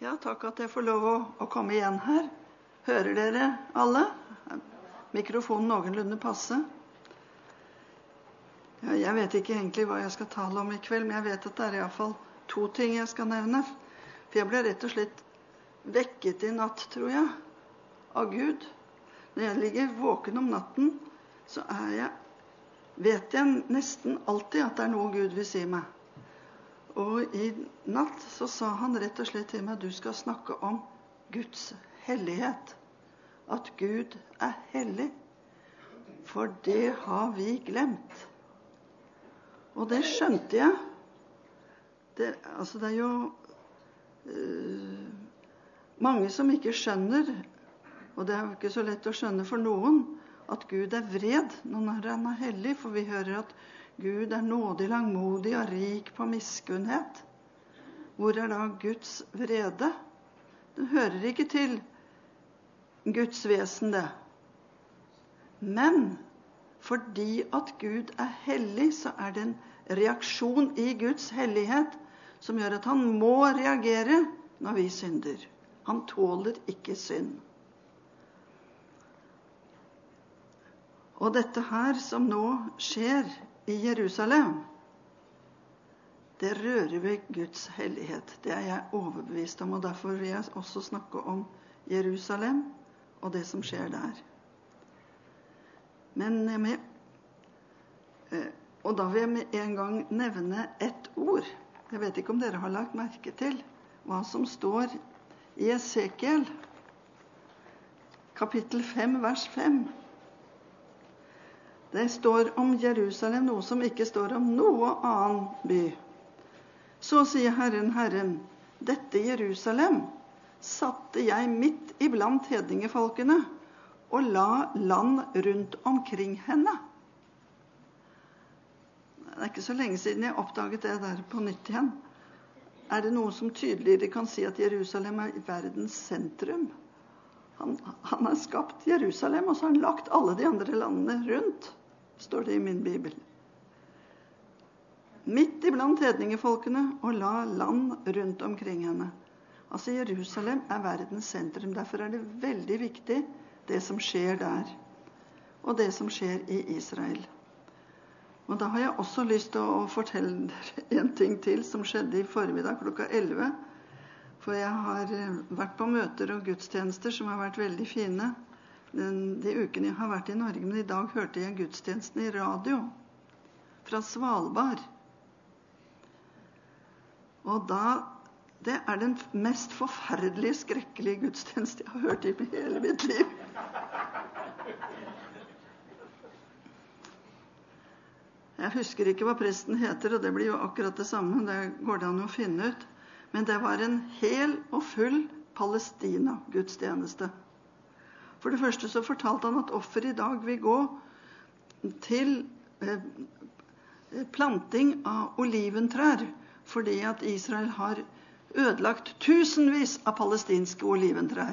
Ja, takk at jeg får lov å komme igjen her. Hører dere alle? Mikrofonen noenlunde passe. Ja, jeg vet ikke egentlig hva jeg skal tale om i kveld, men jeg vet at det er i hvert fall 2 ting jeg skal nevne. For jeg ble rett og slett vekket i natt, tror jeg, av Gud. Når jeg ligger våken om natten, så vet jeg nesten alltid at det er noe Gud vil si meg. Og i natt så sa han rett og slett til meg, du skal snakke om Guds hellighet. At Gud er hellig. For det har vi glemt. Og det skjønte jeg. Det er jo mange som ikke skjønner, og det er jo ikke så lett å skjønne for noen, at Gud er vred når han er hellig, for vi hører at Gud er nådig, langmodig og rik på miskunnhet. Hvor er da Guds vrede? Den hører ikke til Guds vesen, det. Men fordi at Gud er hellig, så er det en reaksjon i Guds hellighet som gjør at han må reagere når vi synder. Han tåler ikke synd. Og dette her som nå skjer i Jerusalem, det rører ved Guds hellighet. Det er jeg overbevist om, og derfor vil jeg også snakke om Jerusalem og det som skjer der. Og da vil jeg med en gang nevne et ord. Jeg vet ikke om dere har lagt merke til hva som står i Esekiel, kapittel 5, vers 5. Det står om Jerusalem noe som ikke står om noe annen by. Så sier Herren, dette Jerusalem satte jeg midt iblant hedningefolkene og la land rundt omkring henne. Det er ikke så lenge siden jeg oppdaget det der på nytt igjen. Er det noe som tydeligere kan si at Jerusalem er verdens sentrum? Han har skapt Jerusalem, og så har han lagt alle de andre landene rundt, står det i min bibel. Midt iblant hedningefolkene og la land rundt omkring henne. Altså Jerusalem er verdens sentrum, derfor er det veldig viktig det som skjer der, og det som skjer i Israel. Og da har jeg også lyst til å fortelle dere en ting til som skjedde i formiddag klokka 11. For jeg har vært på møter og gudstjenester som har vært veldig fine. De ukene jeg har vært i Norge, men i dag hørte jeg gudstjenesten i radio fra Svalbard. Og det er den mest forferdelige, skrekkelige gudstjeneste jeg har hørt i hele mitt liv. Jeg husker ikke hva presten heter, og det blir jo akkurat det samme, det går det an å finne ut. Men det var en hel og full Palestina-gudstjeneste. For det første så fortalte han at offer i dag vil gå til planting av oliventrær, fordi at Israel har ødelagt tusenvis av palestinske oliventrær.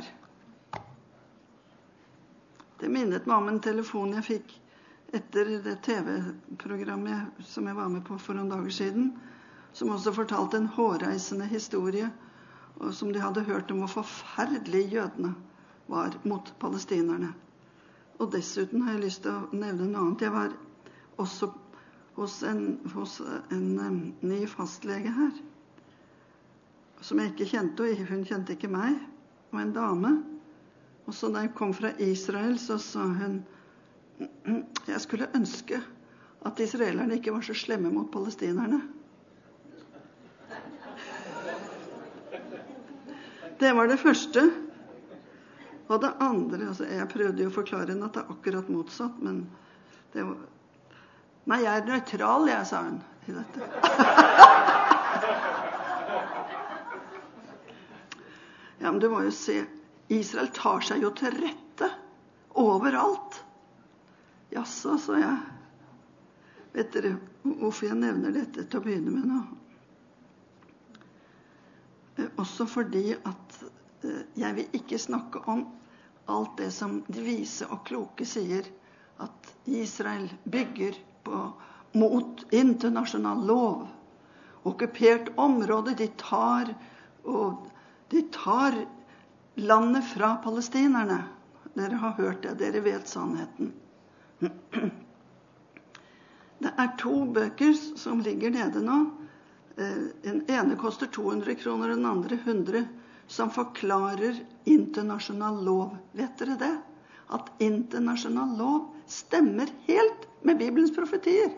Det minnet meg om en telefon jeg fikk etter det TV-programmet som jeg var med på for noen dager siden, som også fortalte en hårreisende historie, og som de hadde hørt om hvor forferdelig jødene var mot palestinerne. Og dessuten har jeg lyst til å nevne noe annet. Jeg var også hos en ny fastlege her, som jeg ikke kjente, og hun kjente ikke meg, og en dame. Og så da jeg kom fra Israel, så sa hun, jeg skulle ønske at israelerne ikke var så slemme mot palestinerne. Det var det første. Og det andre, jeg prøvde jo å forklare henne at det er akkurat motsatt, men det var... Nei, jeg er nøytral, jeg, sa hun i dette. Ja, men du må jo se, Israel tar seg jo til rette overalt. Jaså, sa jeg. Vet dere hvorfor jeg nevner dette til å begynne med nå? Også fordi at jeg vil ikke snakke om alt det som de vise og kloke sier, at Israel bygger mot internasjonal lov. Okkupert område, de tar og De tar landet fra palestinerne. Dere har hørt det, dere vet sannheten. Det 2 bøker som ligger nede nå. Den ene koster 200 kroner, den andre 100, som forklarer internasjonal lov. Vet dere det? At internasjonal lov stemmer helt med Bibelens profetier.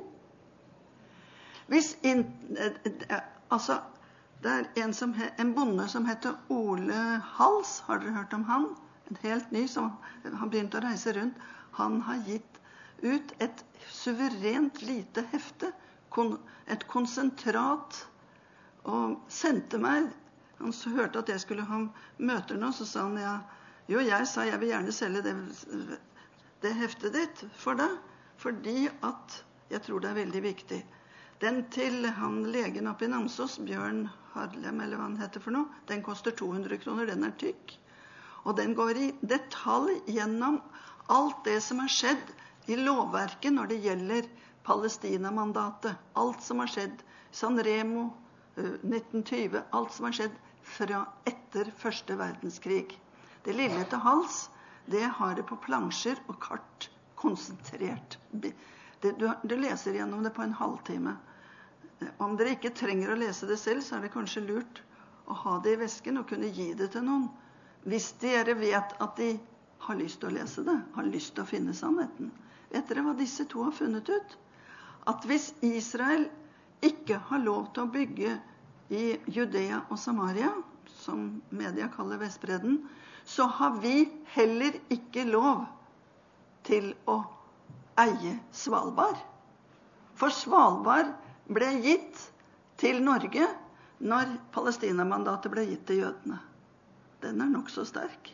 Altså, det en bonde som heter Ole Hals, har dere hørt om han? En helt ny, som har begynt å reise rundt. Han har gitt ut et suverent lite hefte, et konsentrat, og sendte meg. Han hørte at jeg skulle ha møter nå, så sa han, jeg sa jeg vil gjerne selge det heftet ditt for deg, fordi at jeg tror det veldig viktig. Den til han legen oppe i Namsos, Bjørn Harlem, eller hva han heter for noe, den koster 200 kroner, den tykk. Og den går i detalj gjennom alt det som har skjedd i lovverket når det gjelder Palestina-mandatet. Alt som har skjedd, San Remo, 1920, alt som har skjedd fra etter første verdenskrig. Det lille til Hals, det har det på plansjer og kart konsentrert. Du leser gjennom det på en halvtime. Om dere ikke trenger å lese det selv, så er det kanskje lurt å ha det i vesken og kunne gi det til noen. Hvis dere vet at de har lyst til å lese det, har lyst til å finne sannheten. Vet dere hva disse to har funnet ut? At hvis Israel ikke har lov til å bygge i Judea og Samaria, som media kaller Vestbredden, så har vi heller ikke lov til å eie Svalbard. For Svalbard ble gitt til Norge når Palestina-mandatet ble gitt til jødene. Den er nok så sterk.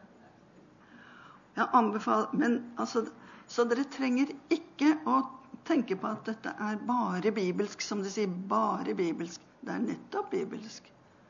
Jeg anbefaler, men altså, så dere trenger ikke å tenke på at dette er bare bibelsk, som de sier, bare bibelsk. Det er nettopp bibelsk.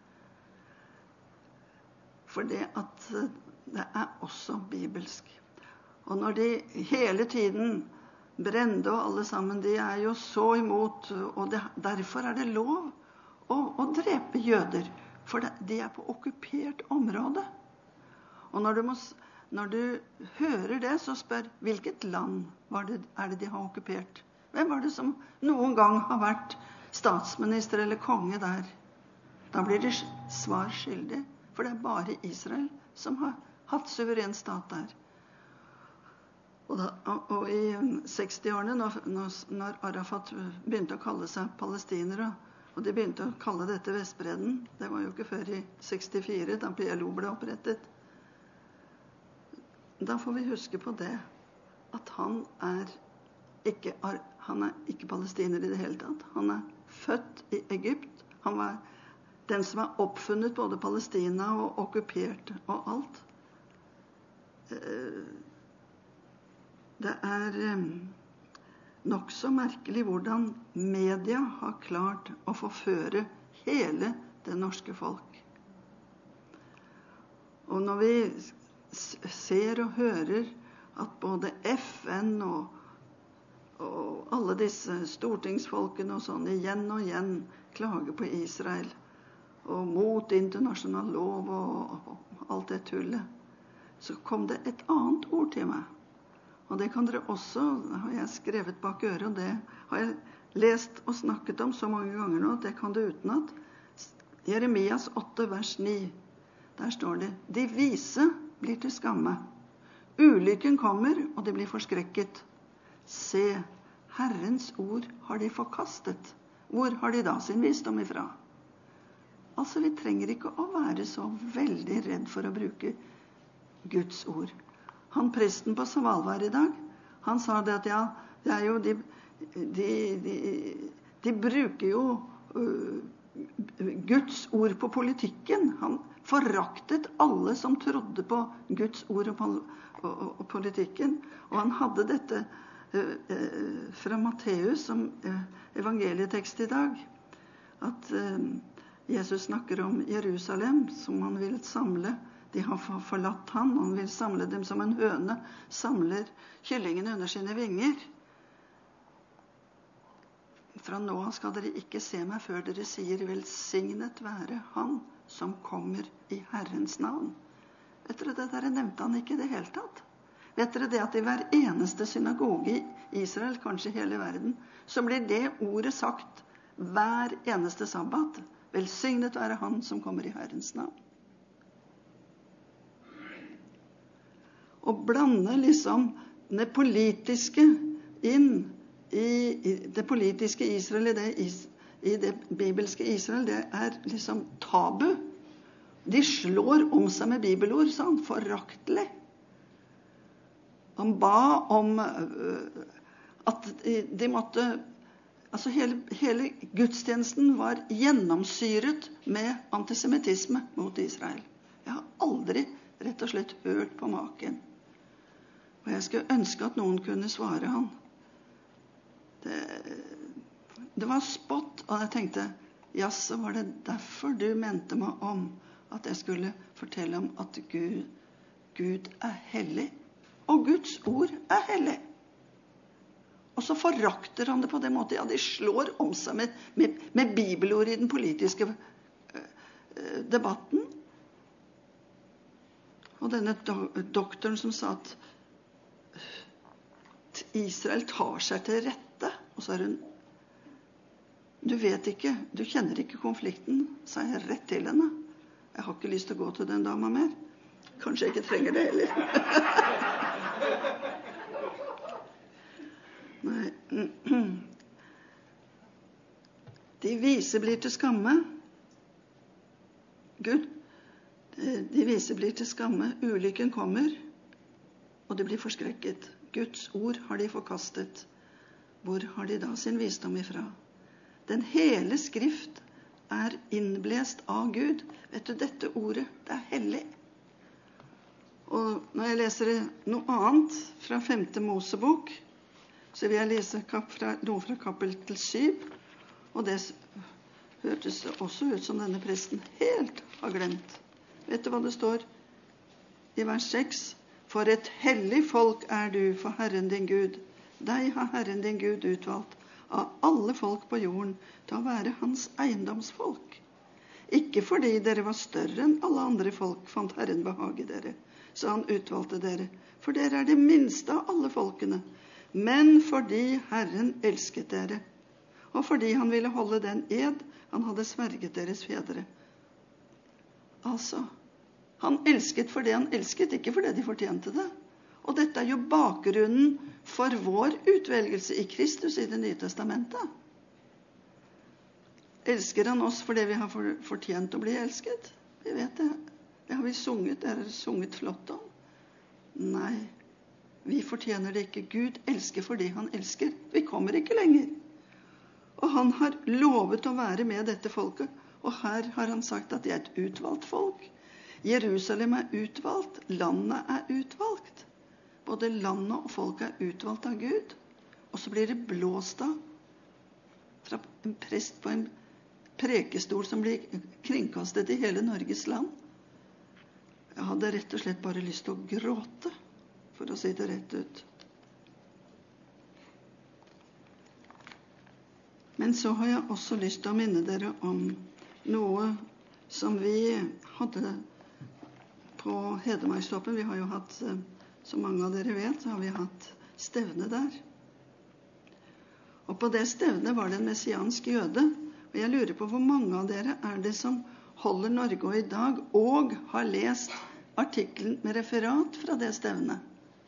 For det at det er også bibelsk. Og når de hele tiden, Brende og alle sammen, de er jo så imot, og derfor er det lov å drepe jøder, for de er på okkupert område. Og når du hører det, så spør, hvilket land er det de har okkupert? Hvem var det som noen gang har vært statsminister eller konge der? Da blir de svar skyldig, for det er bare Israel som har hatt suveren stat der. Og i 60-årene, når Arafat begynte å kalle seg palestinere, og de begynte å kalle dette Vestbredden, det var jo ikke før i 64, da PLO ble opprettet, da får vi huske på det, at han er ikke palestiner i det hele tatt. Han er født i Egypt. Han var den som har oppfunnet både Palestina og okkupert og alt. Det er nok så merkelig hvordan media har klart å forføre hele det norske folk. Og når vi ser og hører at både FN og alle disse stortingsfolkene og sånn igjen og igjen klager på Israel og mot internasjonal lov og alt det tullet, så kom det et annet ord til meg. Og det kan dere også, det har jeg skrevet bak øret, og det har jeg lest og snakket om så mange ganger nå, at det kan det utenat. Jeremias 8, vers 9, der står det, de vise blir til skamme. Ulykken kommer, og de blir forskrekket. Se, Herrens ord har de forkastet. Hvor har de da sin visdom ifra? Altså, vi trenger ikke å være så veldig redd for å bruke Guds ord. Han presten på Svalbard i dag, han sa det at det er jo de bruker jo Guds ord på politikken. Han foraktet alle som trodde på Guds ord og politikken. Og han hadde dette fra Matteus som evangelietekst i dag. At Jesus snakker om Jerusalem som han vil samle. De har forlatt han vil samle dem som en høne samler kyllingen under sine vinger. fra nå av skal dere ikke se meg før dere sier velsignet være han som kommer i Herrens navn. Vet dere, det der nevnte han ikke i det hele tatt. Vet dere det at i hver eneste synagoge i Israel, kanskje i hele verden, så blir det ordet sagt hver eneste sabbat. Velsignet være han som kommer i Herrens navn. Og blande liksom det politiske inn i det politiske Israel, i det bibelske Israel, det er liksom tabu. De slår om seg med bibelord, sånn, foraktelig. Han ba om at de måtte, altså hele gudstjenesten var gjennomsyret med antisemitisme mot Israel. Jeg har aldri rett og slett hørt på maken. Og jeg skulle ønske at noen kunne svare han. Det var spott, og jeg tenkte, ja, så var det derfor du mente meg om at jeg skulle fortelle om at Gud er hellig, og Guds ord er hellig. Og så forakter han det på den måten. Ja, de slår om seg med bibelord i den politiske debatten. Og denne doktoren som sa at Israel tar seg til rette, og så er hun, du vet ikke, du kjenner ikke konflikten, sa jeg rett til henne. Jeg har ikke lyst til å gå til den dama mer. Kanskje jeg ikke trenger det heller. Nei. De vise blir til skamme. Gud, de vise blir til skamme. Ulykken kommer, og de blir forskrekket. Guds ord har de forkastet. Hvor har de da sin visdom ifra? Den hele skrift er innblest av Gud. Vet du, dette ordet, det er hellig. Og når jeg leser noe annet fra 5. Mosebok, så vil jeg lese noe fra kapittel 7, og det hørtes også ut som denne presten helt har glemt. Vet du hva det står i vers 6? For et hellig folk er du for Herren din Gud. Deg har Herren din Gud utvalgt av alle folk på jorden til å være hans eiendomsfolk. Ikke fordi dere var større enn alle andre folk, fant Herren behag i dere, så han utvalgte dere, for dere er det minste av alle folkene, men fordi Herren elsket dere, og fordi han ville holde den ed han hadde sverget deres fedre. Altså, han elsket fordi han elsket, ikke fordi de fortjente det. Og dette er jo bakgrunnen for vår utvelgelse i Kristus i det nye testamentet. Elsker han oss fordi vi har fortjent å bli elsket? Vi vet det. Det har vi sunget. Det er sunget flott om. Nei, vi fortjener det ikke. Gud elsker fordi han elsker. Vi kommer ikke lenger. Og han har lovet å være med dette folket. Og her har han sagt at de er et utvalgt folk. Jerusalem er utvalgt. Landet er utvalgt. Både landet og folket er utvalgt av Gud. Og så blir det blåst av fra en prest på en prekestol som blir kringkastet i hele Norges land. Jeg hadde rett og slett bare lyst til å gråte, for å si det rett ut. Men så har jeg også lyst til å minne dere om noe som vi hadde på Hedmarkstoppen. Vi har jo hatt, som mange av dere vet, så har vi hatt stevne der. Og på det stevnet var det en messiansk jøde. Og jeg lurer på hvor mange av dere er det som holder Norge i dag og har lest artikkelen med referat fra det stevnet.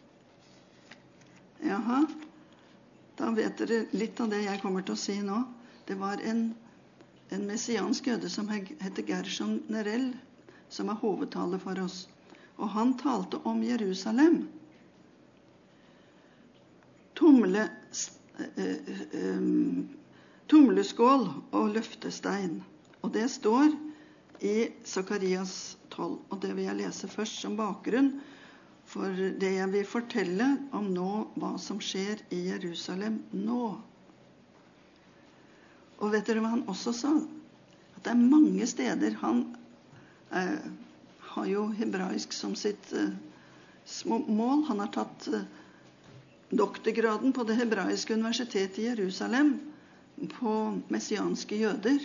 Jaha, da vet dere litt av det jeg kommer til å si nå. Det var en messiansk jøde som heter Gershon Nerell, som er hovedtaler for oss. Og han talte om Jerusalem. Tumleskål og løftestein. Og det står i Sakarias 12. Og det vil jeg lese først som bakgrunn for det jeg vil fortelle om nå, hva som skjer i Jerusalem nå. Og vet dere hva han også sa? At det er mange steder han har jo hebraisk som sitt mål. Han har tatt doktorgraden på det hebraiske universitetet i Jerusalem. på messianske jøder.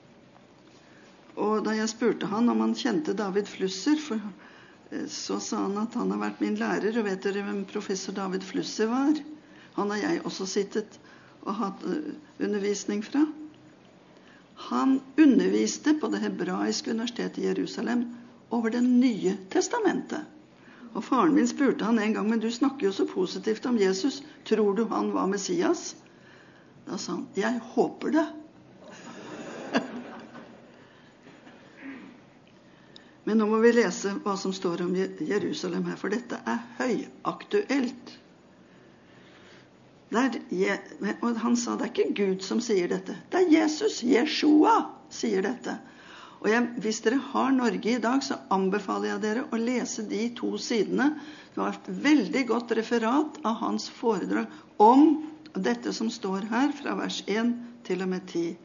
Og da jeg spurte han om han kjente David Flusser, så sa han at han har vært min lærer, og vet dere hvem professor David Flusser var? Han har jeg også sittet og hatt undervisning fra. Han underviste på det hebraiske universitetet i Jerusalem over det nye testamentet. Og faren min spurte han en gang, men du snakker jo så positivt om Jesus, tror du han var Messias? Da sa han, jeg håper det. Men nå må vi lese hva som står om Jerusalem her, for dette er høyaktuelt. Og han sa, det er ikke Gud som sier dette. Det er Jesus, Jeshua, sier dette. Og hvis dere har Norge i dag, så anbefaler jeg dere å lese de 2 sidene. Det var et veldig godt referat av hans foredrag om dette som står her, fra vers 1 til og med 10.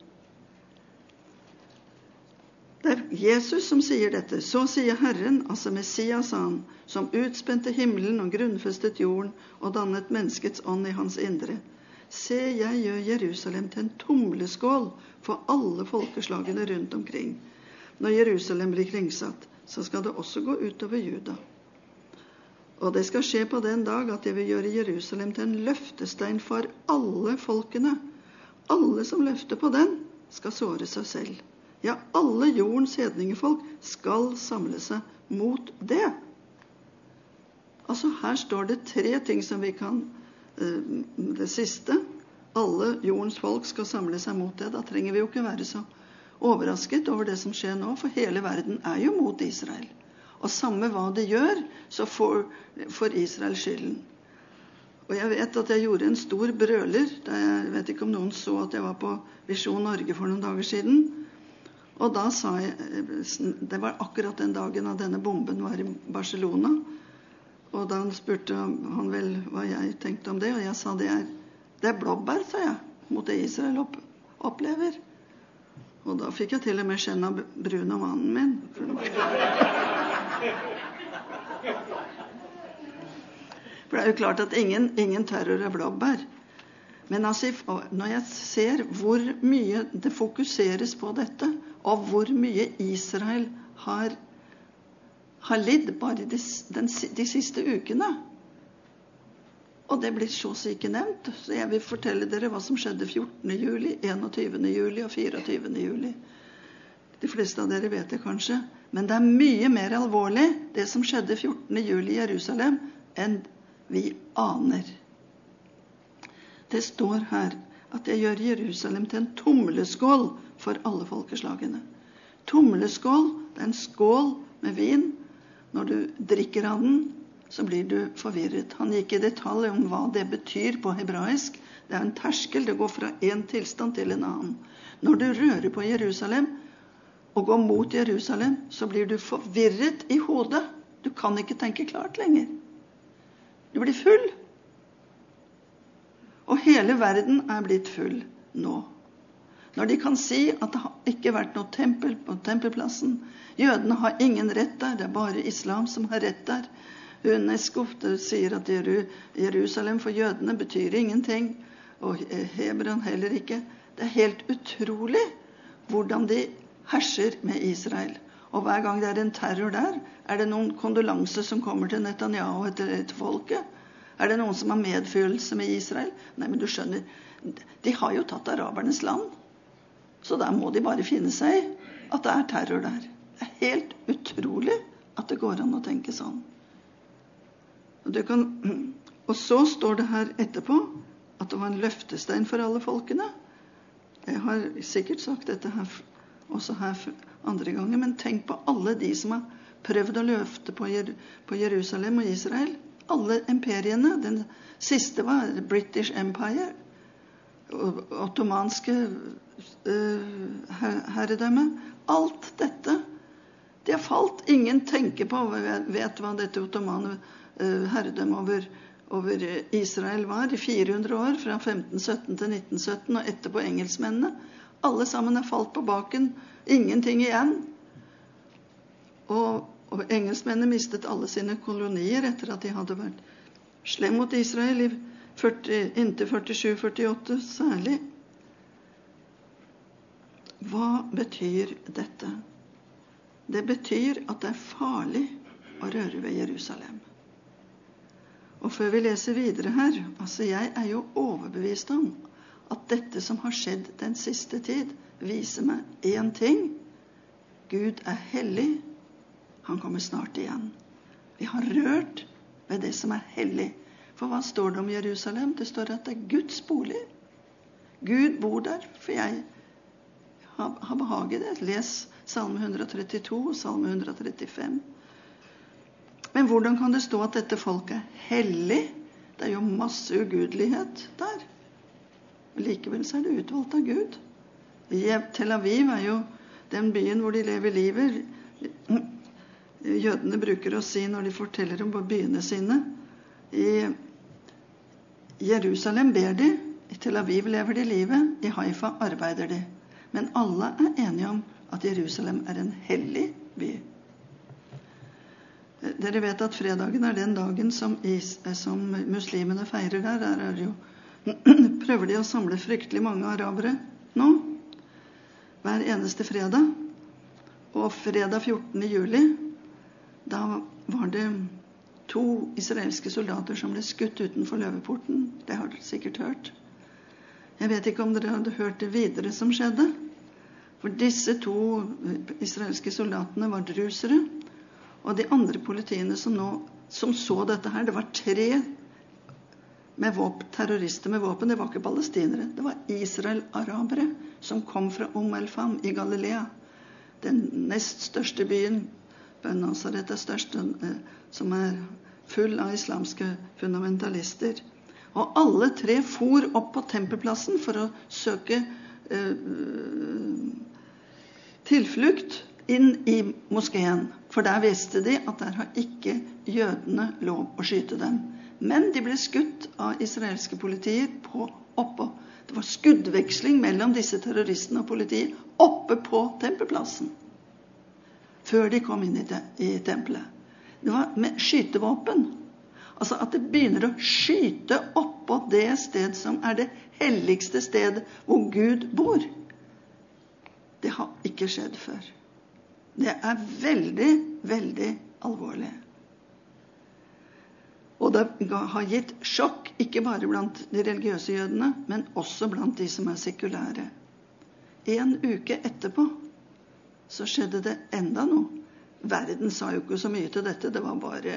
Det er Jesus som sier dette. Så sier Herren, altså Messias han, som utspente himmelen og grunnfestet jorden og dannet menneskets ånd i hans indre. Se, jeg gjør Jerusalem til en tumleskål for alle folkeslagene rundt omkring. Når Jerusalem blir kringsatt, så skal det også gå utover Juda. Og det skal skje på den dag at jeg vil gjøre Jerusalem til en løftestein for alle folkene. Alle som løfter på den, skal såre seg selv. Ja, alle jordens hedningefolk skal samle seg mot det. Altså her står det 3 ting som vi kan, det siste, alle jordens folk skal samle seg mot det. Da trenger vi jo ikke være så overrasket over det som skjer nå, for hele verden er jo mot Israel. Og samme hva de gjør, så får Israel skylden. Og jeg vet at jeg gjorde en stor brøler, jeg vet ikke om noen så at jeg var på Visjon Norge for noen dager siden, og da sa jeg, det var akkurat den dagen at denne bomben var i Barcelona, og da spurte han vel hva jeg tenkte om det, og jeg sa det er blåbær, sa jeg, mot det Israel opplever. Og da fikk jeg til og med kjenne brun av mannen min. For det er jo klart at ingen terror er blåbær. Men altså, når jeg ser hvor mye det fokuseres på dette, og hvor mye Israel har lidd bare de siste ukene, og det blir så ikke nevnt, så jeg vil fortelle dere hva som skjedde 14. juli, 21. juli og 24. juli. De fleste av dere vet det kanskje, men det er mye mer alvorlig det som skjedde 14. juli i Jerusalem enn vi aner. Det står her at jeg gjør Jerusalem til en tumleskål for alle folkeslagene. Tumleskål, det er en skål med vin. Når du drikker av den, så blir du forvirret. Han gikk i detalj om hva det betyr på hebraisk. Det er en terskel, det går fra en tilstand til en annen. Når du rører på Jerusalem og går mot Jerusalem, så blir du forvirret i hodet. Du kan ikke tenke klart lenger. Du blir full. Og hele verden er blitt full nå. Når de kan si at det har ikke vært noe tempel på tempelplassen. Jødene har ingen rett der, det er bare islam som har rett der. UNESCO sier at Jerusalem for jødene betyr ingenting, og Hebron heller ikke. Det er helt utrolig hvordan de herser med Israel. Og hver gang det er en terror der, er det noen kondolanser som kommer til Netanyahu etter folket. Er det noen som har medfølelse med Israel? Nei, men du skjønner, de har jo tatt arabernes land. Så der må de bare finne seg i at det er terror der. Det er helt utrolig at det går an å tenke sånn. Og så står det her etterpå at det var en løftestein for alle folkene. Jeg har sikkert sagt dette her, også her andre ganger, men tenk på alle de som har prøvd å løfte på Jerusalem og Israel. Alle imperiene. Den siste var British Empire, ottomanske herredømme. Alt dette, de har falt. Ingen tenker på, vet hva dette ottomane herredømme over Israel var i 400 år, fra 1517 til 1917, og etterpå engelskmennene. Alle sammen er falt på baken, ingenting igjen. Og engelskmennene mistet alle sine kolonier etter at de hadde vært slem mot Israel inntil 47-48 særlig. Hva betyr dette? Det betyr at det er farlig å røre ved Jerusalem. Og før vi leser videre her, jeg er jo overbevist om at dette som har skjedd den siste tid, viser meg én ting. Gud er hellig. Han kommer snart igjen. Vi har rørt ved det som er hellig. For hva står det om Jerusalem? Det står at det er Guds bolig. Gud bor der, for jeg har behag i det. Les Salme 132 og Salme 135. Men hvordan kan det stå at dette folket er hellig? Det er jo masse ugudelighet der. Likevel så er det utvalgt av Gud. Tel Aviv er jo den byen hvor de lever livet. Jødene bruker å si når de forteller om byene sine. I Jerusalem ber de, i Tel Aviv lever de livet, i Haifa arbeider de. Men alle er enige om at Jerusalem er en hellig by. Dere vet at fredagen er den dagen som muslimene feirer der. Der er jo, prøver de å samle fryktelig mange arabere nå, hver eneste fredag. Og fredag 14. juli, da var det 2 israelske soldater som ble skutt utenfor løveporten. Det har dere sikkert hørt. Jeg vet ikke om dere hadde hørt det videre som skjedde. For disse 2 israelske soldatene var drusere. Og de andre politiene som så dette her, det var 3 terrorister med våpen. Det var ikke palestinere. Det var Israel-arabere som kom fra El-Fam i Galilea. Den nest største byen. Nazaret er størst, som er full av islamske fundamentalister. Og alle 3 for opp på tempelplassen for å søke tilflukt inn i moskeen. For der visste de at der har ikke jødene lov å skyte dem. Men de ble skutt av israelske politier oppe. Det var skuddveksling mellom disse terroristene og politiet oppe på tempelplassen. Før de kom inn i tempelet. Det var med skytevåpen. Altså at det begynner å skyte oppå det sted som er det helligste sted hvor Gud bor. Det har ikke skjedd før. Det er veldig, veldig alvorlig. Og det har gitt sjokk, ikke bare blant de religiøse jødene, men også blant de som er sekulære. 1 uke etterpå så skjedde det enda noe. Verden sa jo ikke så mye til dette. Det var bare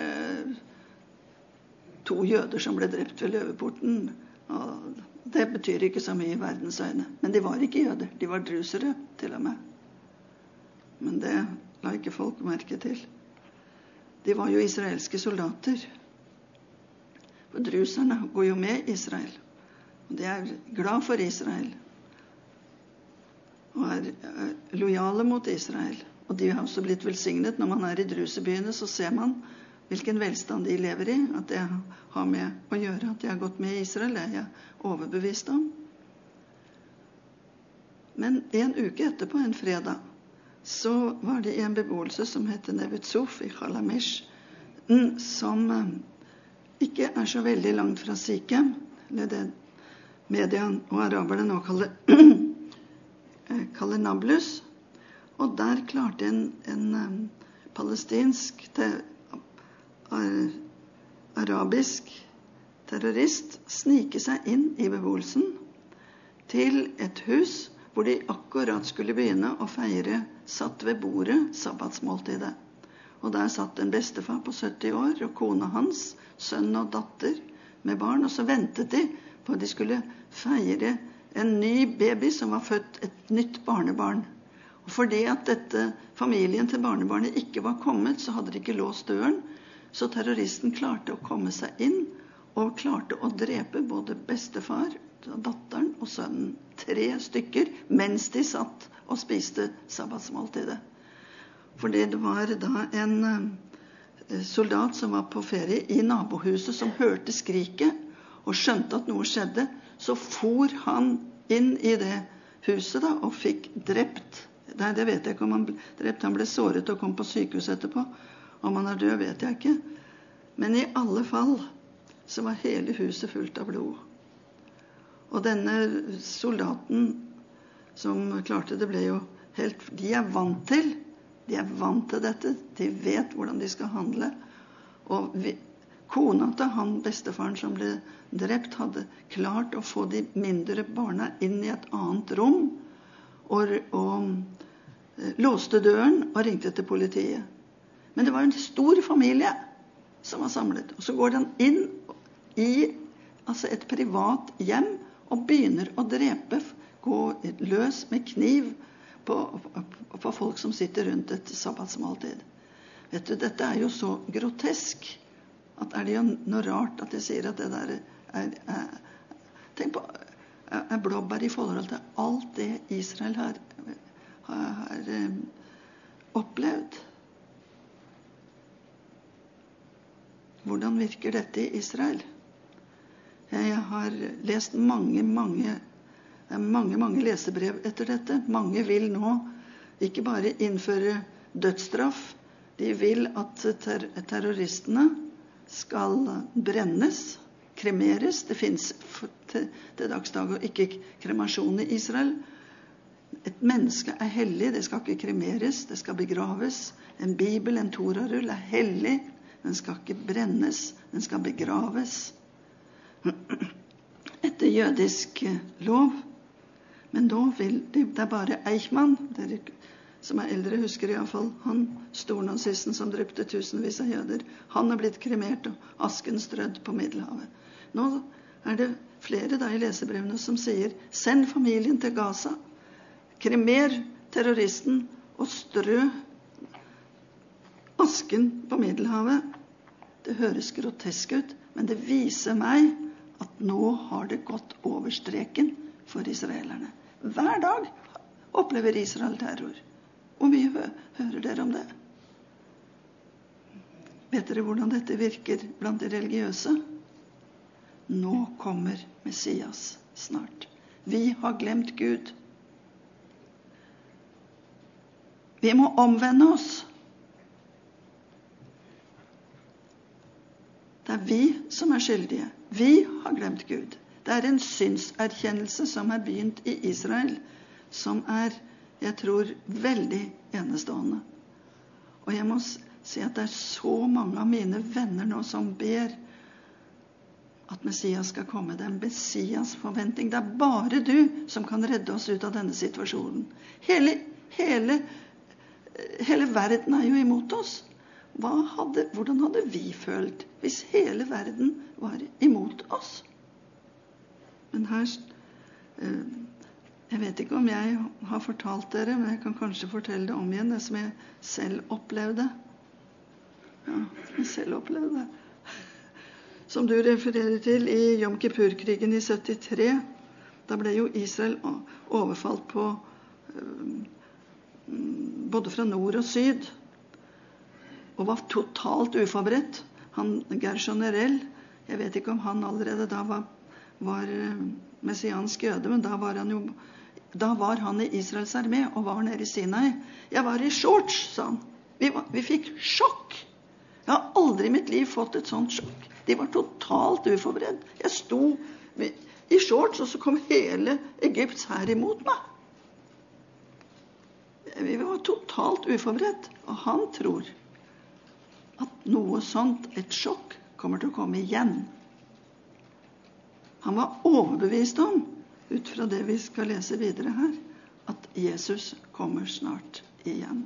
2 jøder som ble drept ved løveporten. Og det betyr ikke så mye i verdens øyne. Men de var ikke jøder. De var drusere til og med. Men det la ikke folk merke til. De var jo israelske soldater. For druserne går jo med Israel. Og de er glad for Israel. Og er lojale mot Israel. Og de har også blitt velsignet. Når man er i drusebyene, så ser man hvilken velstand de lever i. At det har med å gjøre at de har gått med i Israel, det er jeg overbevist om. Men 1 uke etterpå, en fredag, så var det en beboelse som heter Nebutzuf i Chalamish, som ikke er så veldig langt fra Sikhem, eller det media og araberne nå kaller Nablus. Og der klarte en palestinsk arabisk terrorist snike seg inn i beboelsen til et hus hvor de akkurat skulle begynne å feire satt ved bordet sabbatsmåltidet. Og der satt en bestefar på 70 år og kona hans, sønn og datter med barn, og så ventet de på at de skulle feire en ny baby som var født, et nytt barnebarn. Og fordi at familien til barnebarnet ikke var kommet, så hadde de ikke låst døren. Så terroristen klarte å komme seg inn, og klarte å drepe både bestefar, datteren og sønnen. 3 stykker, mens de satt og spiste sabbatsmåltidet. Fordi det var da en soldat som var på ferie i nabohuset, som hørte skriket, og skjønte at noe skjedde, så for han inn i det huset da, og fikk drept. Nei, det vet jeg ikke om han ble drept. Han ble såret og kom på sykehus etterpå. Om han er død, vet jeg ikke. Men i alle fall så var hele huset fullt av blod. Og denne soldaten som klarte det, ble jo helt... De er vant til dette. De vet hvordan de skal handle. Og kona til han bestefaren som ble drept hadde klart å få de mindre barna inn i et annet rom og låste døren og ringte til politiet. Men det var en stor familie som var samlet. Og så går den inn i et privat hjem og begynner å drepe, gå løs med kniv på folk som sitter rundt et sabbatsmåltid. Vet du, dette er jo så grotesk at er det jo noe rart at jeg sier at det der tenk på, er blåbær i forhold til alt det Israel har opplevd. Hvordan virker dette i Israel? Jeg har lest mange lesebrev etter dette. Mange vil nå ikke bare innføre dødsstraff. De vil at terroristene skal brennes, kremeres. Det finnes til dags dato ikke kremasjon i Israel. Et menneske er hellig, det skal ikke kremeres, det skal begraves. En bibel, en torarull er hellig, den skal ikke brennes, den skal begraves. Etter jødisk lov. Men da vil det er bare Eichmann, dere som er eldre husker i hvert fall, han stornazisten som drepte tusenvis av jøder, han har blitt kremert og asken strødd på Middelhavet. Nå er det flere i lesebrevene som sier, send familien til Gaza, kremer terroristen og strø asken på Middelhavet. Det høres grotesk ut, men det viser meg at nå har det gått over streken for israelerne. Hver dag opplever Israel terror. Hvor mye hører dere om det? Vet dere hvordan dette virker blant de religiøse? Nå kommer Messias snart. Vi har glemt Gud. Vi må omvende oss. Det er vi som er skyldige. Vi har glemt Gud. Det er en synserkjennelse som er begynt i Israel, som er, jeg tror, veldig enestående. Og jeg må si at det er så mange av mine venner nå som ber at Messias skal komme. Det er en Messias forventning. Det er bare du som kan redde oss ut av denne situasjonen. Hele verden er jo imot oss. Hvordan hadde vi følt hvis hele verden var imot oss? Men her, jeg vet ikke om jeg har fortalt dere, men jeg kan kanskje fortelle det om igjen, det som jeg selv opplevde. Ja, jeg selv opplevde. Som du refererer til i Yom Kippur-krigen i 73, da ble jo Israel overfalt på både fra nord og syd, og var totalt uforberedt. Gershon Erel, jeg vet ikke om han allerede da var messiansk jøde, men da var han i Israels armé og var nede i Sinai. Jeg var i shorts, sa han. Vi fikk sjokk. Jeg har aldri i mitt liv fått et sånt sjokk. De var totalt uforberedt. Jeg sto i shorts, og så kom hele Egypts hær imot meg. Vi var totalt uforberedt, og han tror at noe sånt, et sjokk, kommer til å komme igjen. Han var overbevist om, ut fra det vi skal lese videre her, at Jesus kommer snart igjen.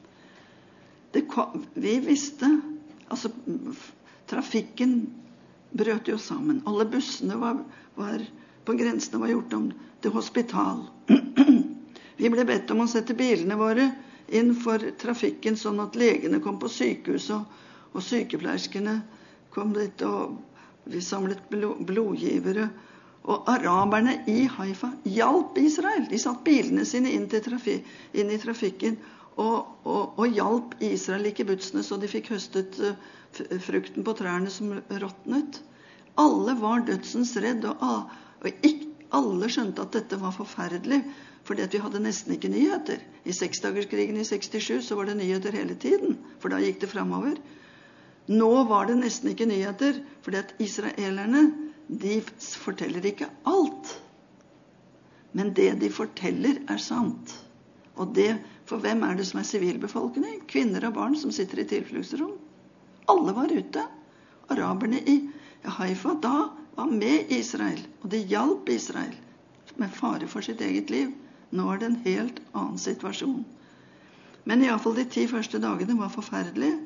Vi visste, altså trafikken brøt jo sammen. Alle bussene var på grensene var gjort om til hospital. Vi ble bedt om å sette bilene våre inn for trafikken, sånn at legene kom på sykehuset, og sykepleierskene kom dit, og vi samlet blodgivere. Og araberne i Haifa hjalp Israel. De satt bilene sine inn i trafikken og hjalp Israel i kibbutzene, så de fikk høstet frukten på trærne som råtnet. Alle var dødsens redd, og alle skjønte at dette var forferdelig, fordi at vi hadde nesten ikke nyheter. I 6-dagerskrigen i 67 så var det nyheter hele tiden, for da gikk det fremover. Nå var det nesten ikke nyheter, fordi at israelerne, de forteller ikke alt. Men det de forteller sant. Og det, for hvem det som sivilbefolkning? Kvinner og barn som sitter i tilfluktsrom. Alle var ute. Araberne i Haifa da var med Israel, og de hjalp Israel med fare for sitt eget liv. Nå det en helt annen situasjon. Men i alle fall de 10 første dagene var forferdelige.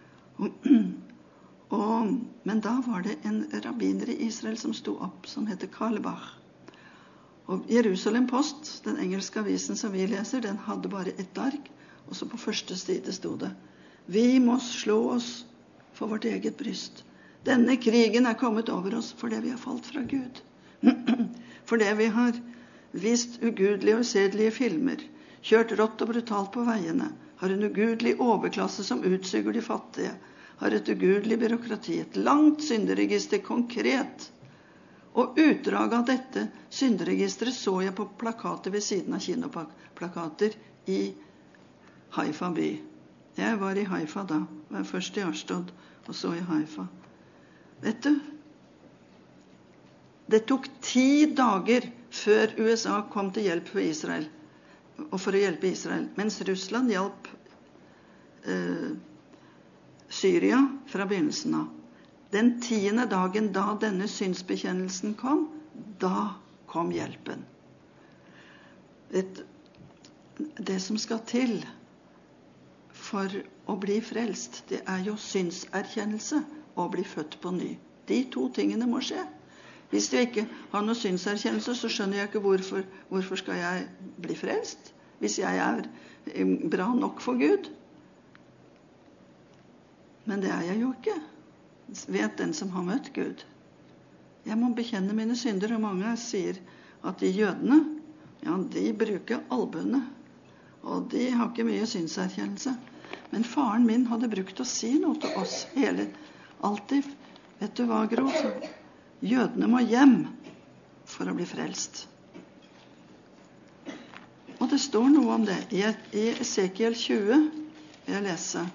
Men da var det en rabbiner i Israel som sto opp, som heter Carlebach. Og Jerusalem Post, den engelske avisen som vi leser, den hadde bare ett ark, og så på første side sto det: Vi må slå oss for vårt eget bryst. Denne krigen kommet over oss fordi vi har falt fra Gud. Fordi vi har vist ugudelige og usedelige filmer, kjørt rått og brutalt på veiene, har en ugudelig overklasse som utsuger de fattige, har et ugudelig byråkrati, et langt synderegister konkret. Og utdrag av dette synderegisteret så jeg på plakater ved siden av kinoplakater i Haifa by. Jeg var i Haifa da, var først i Ashdod og så i Haifa. Vet du, det tok 10 dager før USA kom til hjelp for Israel, og for å hjelpe Israel, mens Russland hjalp Syria fra begynnelsen av. Den 10. dagen da denne synsbekjennelsen kom, da kom hjelpen. Det som skal til for å bli frelst, det jo synserkjennelse og bli født på ny. De 2 tingene må skje. Hvis du ikke har noe synserkjennelse, så skjønner jeg ikke hvorfor skal jeg bli frelst, hvis jeg bra nok for Gud. Men det jeg jo ikke. Vet den som har møtt Gud. Jeg må bekjenne mine synder, og mange sier at de jødene, ja, de bruker albuene, og de har ikke mye synserkjennelse. Men faren min hadde brukt å si noe til oss alltid. Vet du hva, Gro? Jødene må hjem for å bli frelst. Og det står noe om det. I Esekiel 20 vil jeg lese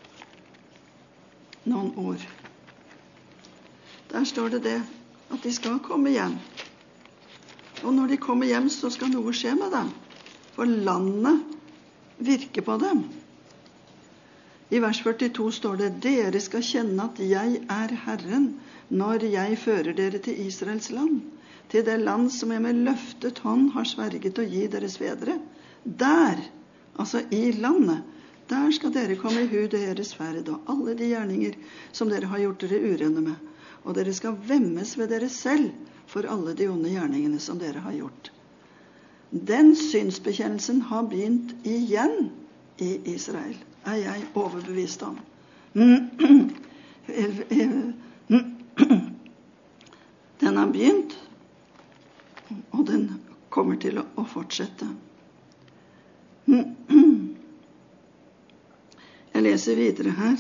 noen ord. Der står det at de skal komme hjem. Og når de kommer hjem, så skal noe skje med dem. For landet virker på dem. I vers 42 står det: Dere skal kjenne at jeg Herren, når jeg fører dere til Israels land, til det land som jeg med løftet hånd har sverget å gi deres fedre. Der, altså i landet, der skal dere komme i hu deres ferd, og alle de gjerninger som dere har gjort dere urene med. Og dere skal vemmes ved dere selv for alle de onde gjerningene som dere har gjort. Den synsbekjennelsen har begynt igjen i Israel, jeg overbevist om. Den har begynt, og den kommer til å fortsette. Jeg leser videre her.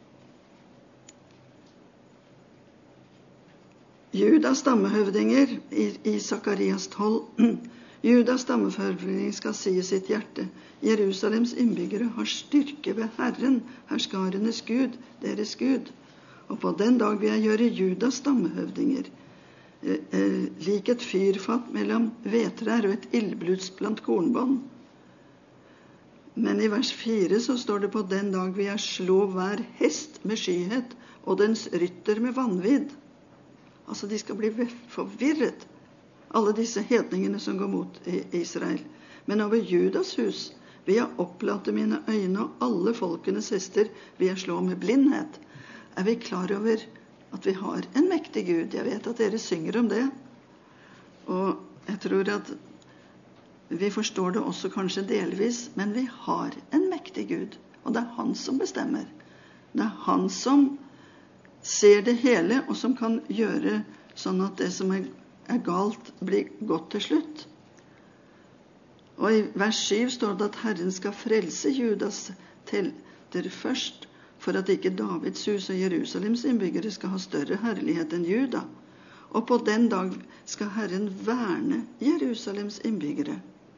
Judas stammehøvdinger i Sakarias 12. Judas stammehøvdinger skal si i sitt hjerte: Jerusalems innbyggere har styrke ved Herren, herskarenes Gud, deres Gud. Og på den dag vil jeg gjøre Judas stammehøvdinger lik et fyrfat mellom vetrær og et ildbluds blant kornbånd. Men i vers 4 så står det: på den dag vil jeg slå hver hest med skyhet og dens rytter med vanvidd. Altså de skal bli forvirret, alle disse hedningene som går mot Israel. Men over Judas hus vil jeg opplate mine øyne, og alle folkenes hester vil jeg slå med blindhet. Vi klar over at vi har en mektig Gud? Jeg vet at dere synger om det. Og jeg tror at vi forstår det også kanskje delvis, men vi har en mektig Gud. Og det han som bestemmer. Det han som ser det hele, og som kan gjøre sånn at det som galt blir godt til slutt. Og i vers 7 står det at Herren skal frelse Judas telter først, for at ikke Davids hus og Jerusalems innbyggere skal ha større herlighet enn Juda. Og på den dag skal Herren verne Jerusalems innbyggere.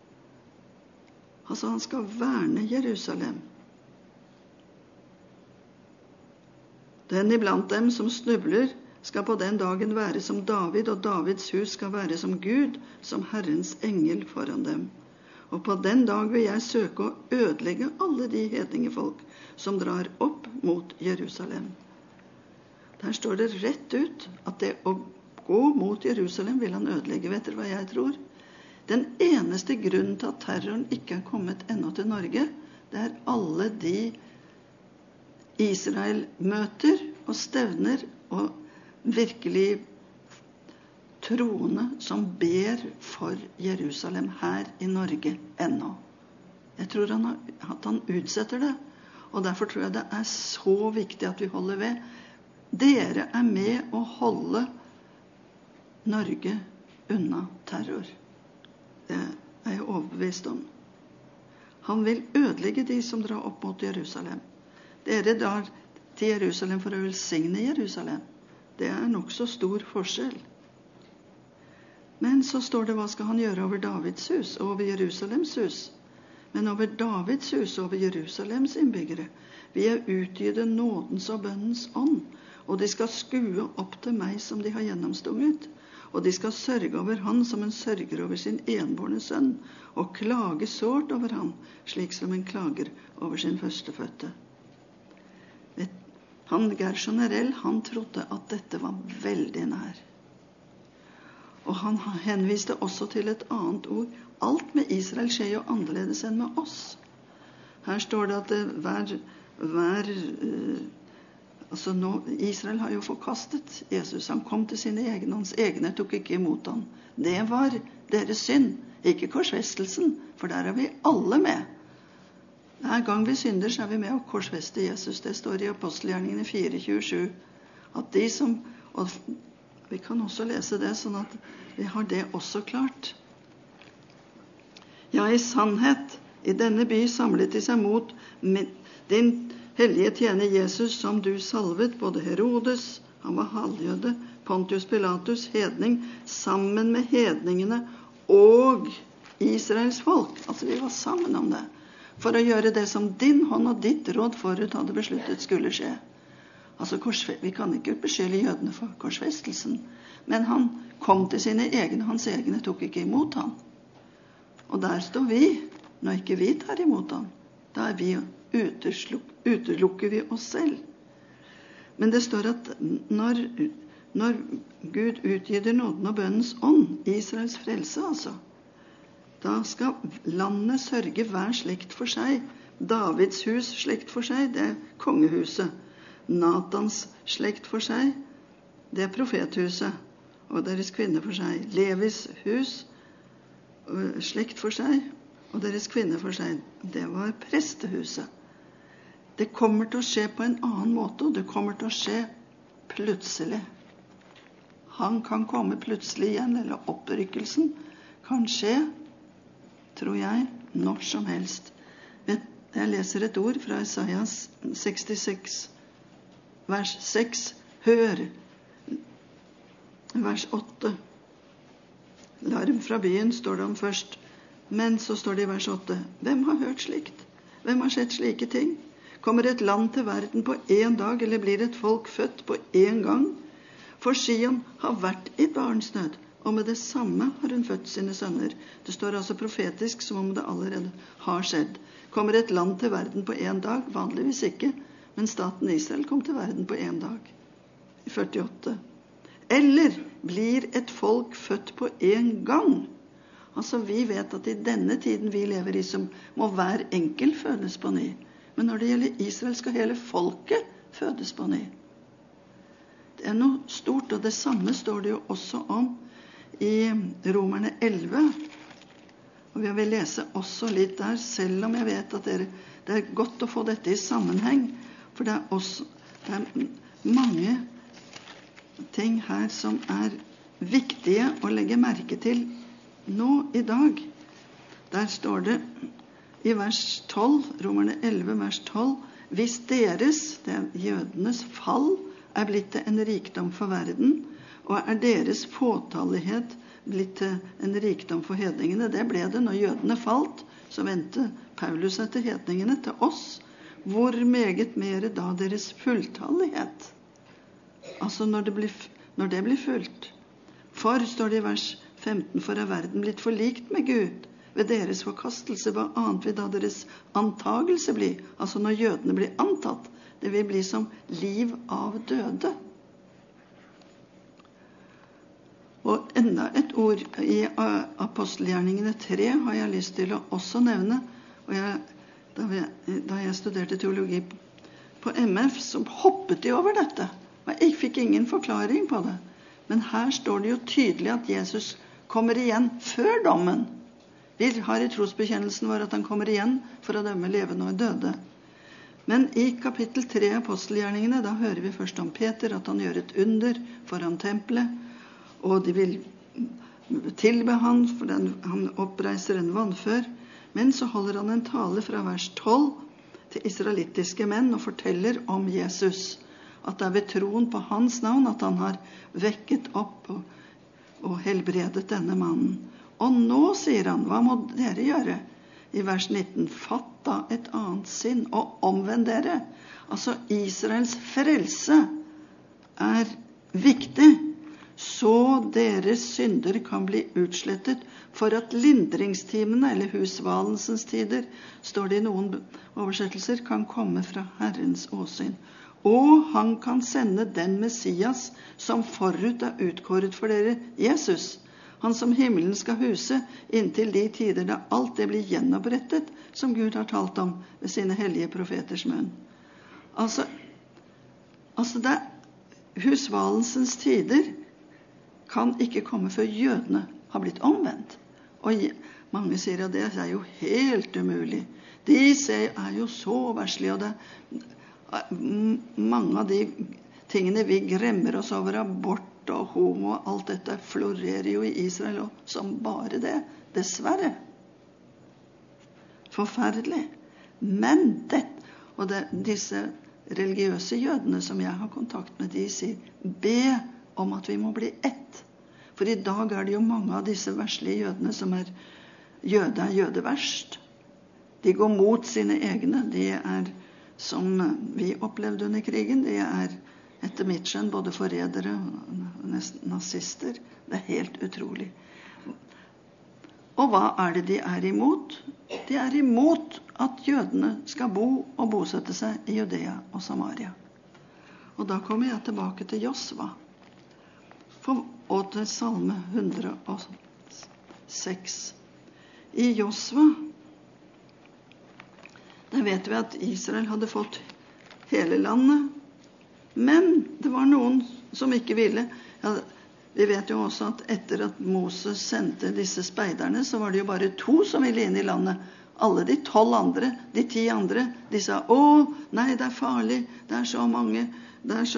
Altså han skal verne Jerusalem. Den iblant dem som snubler skal på den dagen være som David, og Davids hus skal være som Gud, som Herrens engel foran dem. Og på den dag vil jeg søke å ødelegge alle de hedningefolk som drar opp mot Jerusalem. Der står det rett ut at det å gå mot Jerusalem vil han ødelegge. Vet dere hva jeg tror? Den eneste grunnen til at terroren ikke er kommet ennå til Norge, det er alle de Israel møter og stevner og virkelig troende som ber for Jerusalem her i Norge ennå. Jeg tror at han utsetter det, og derfor tror jeg det er så viktig at vi holder ved. Dere er med å holde Norge unna terror. Det er jeg overbevist om. Han vil ødelegge de som drar opp mot Jerusalem. Dere drar til Jerusalem for å velsigne Jerusalem. Det er nok så stor forskjell. Men så står det, hva skal han gjøre over Davids hus, over Jerusalems hus? Men over Davids hus, over Jerusalems innbyggere, vil jeg utgyte nådens og bønnens ånd, og de skal skue opp til meg som de har gjennomstunget, og de skal sørge over han som en sørger over sin enbårne sønn, og klage sårt over han, slik som en klager over sin førstefødte. Han Gershon Erell, han trodde at dette var veldig nær. Og han henviste også til et annet ord. Alt med Israel skjer jo annerledes enn med oss. Her står det at Israel har jo forkastet Jesus. Han kom til sine egne, hans egne tok ikke imot ham. Det var deres synd, ikke korsfestelsen, for der er vi alle med. Hver gang vi synder, så er vi med å korsfeste Jesus. Det står i Apostelgjerningene 4:27. At de som, og vi kan også lese det, sånn at vi har det også klart. Ja, i sannhet, i denne by samlet de seg mot din hellige tjener Jesus, som du salvet, både Herodes, han var halvjøde, Pontius Pilatus, hedning, sammen med hedningene og Israels folk. Altså, vi var sammen om det. For å gjøre det som din hånd og ditt råd forut hadde besluttet skulle skje. Altså, vi kan ikke beskylde jødene for korsfestelsen, men han kom til sine egne, hans egne tok ikke imot ham. Og der står vi, når ikke vi tar imot ham. Da er vi utelukker vi oss selv. Men det står at når Gud utgyter nåden og bønnens ånd, Israels frelse altså, da skal landet sørge hver slekt for seg. Davids hus slekt for seg, det er kongehuset. Natans slekt for seg, det er profethuset, og deres kvinner for seg. Levis hus, slekt for seg, og deres kvinner for seg. Det var prestehuset. Det kommer til å skje på en annen måte, og det kommer til å skje plutselig. Han kan komme plutselig igjen, eller opprykkelsen kan skje, tror jeg, når som helst. Jeg leser et ord fra Isaias 66, vers 6. Hør, vers 8. Larm fra byen står det om først. Men så står det i vers 8. Hvem har hørt slikt? Hvem har sett slike ting? Kommer et land til verden på en dag, eller blir et folk født på en gang? For Sion har vært i barnsnød, og med det samme har hun født sine sønner. Det står altså profetisk som om det allerede har skjedd. Kommer et land til verden på en dag? Vanligvis ikke, men staten Israel kom til verden på en dag, i 48. Eller blir et folk født på en gang? Altså, vi vet at i denne tiden vi lever i, så må hver enkelt fødes på ny. Men når det gjelder Israel, skal hele folket fødes på ny. Det er noe stort, og det samme står det jo også om i Romerne 11. Og jeg vil lese også litt der, selv om jeg vet at det er godt å få dette i sammenheng, for det er mange ting her som er viktige å legge merke til nå i dag. Der står det i vers 12, Romerne 11, vers 12, hvis deres, det er jødenes fall, er blitt til en rikdom for verden, og er deres fåtallighet blitt til en rikdom for hedningene. Det ble det når jødene falt, så vendte Paulus etter hedningene til oss. Hvor meget mere da deres fulltallighet? Altså når det blir når det blir fulgt. For, står det i vers 15, for er verden blitt forlikt med Gud ved deres forkastelse, hva annet vil da deres antagelse bli? Altså når jødene blir antatt, det vil bli som liv av døde. Og enda et ord i apostelgjerningene 3 har jeg lyst til å også nevne. Og da jeg studerte teologi på MF, så hoppet de over dette. Og jeg fikk ingen forklaring på det. Men her står det jo tydelig at Jesus kommer igjen før dommen. Vi har i trosbekjennelsen vår at han kommer igjen for å dømme levende og døde. Men i kapittel 3 av apostelgjerningene, da hører vi først om Peter, at han gjør et under foran tempelet, og de vil tilbe han, for han oppreiser en vannfør. Men så holder han en tale fra vers 12 til israelittiske menn og forteller om Jesus. At det er ved troen på hans navn at han har vekket opp og helbredet denne mannen. Og nå, sier han, hva må dere gjøre? I vers 19, fatt da et annet sinn og omvend dere. Altså Israels frelse er viktig, så deres synder kan bli utslettet, for at lindringstimene, eller husvalensens tider, står det i noen oversettelser, kan komme fra Herrens åsyn. Og han kan sende den Messias som forut er utkåret for dere, Jesus. Han som himmelen skal huse inntil de tider da alt det blir gjenopprettet, som Gud har talt om ved sine hellige profeters munn. Altså det husvalensens tider kan ikke komme før jødene har blitt omvendt. Og mange sier at det er jo helt umulig. De er jo så verslige, og det mange av de tingene vi gremmer oss over, abort og homo og alt dette, florerer jo i Israel og som bare det, dessverre. Forferdelig. Men disse religiøse jødene som jeg har kontakt med, de sier, be om at vi må bli ett. For i dag er det jo mange av disse verslige jødene som er jøde verst. De går mot sine egne. De er, som vi opplevde under krigen, de er etter mitt skjønn både forrædere og nesten nazister. Det er helt utrolig. Og hva er det de er imot? De er imot at jødene skal bo og bosette seg i Judea og Samaria. Og da kommer jeg tilbake til Josva. Og til salme 106. I Josva, der vet vi at Israel hadde fått hele landet, men det var noen som ikke ville. Ja, vi vet jo også at etter at Moses sendte disse speiderne, så var det jo bare 2 som ville inn i landet. Alle de 12 andre, de 10 andre, de sa, nei, det er farlig, det er så mange, det er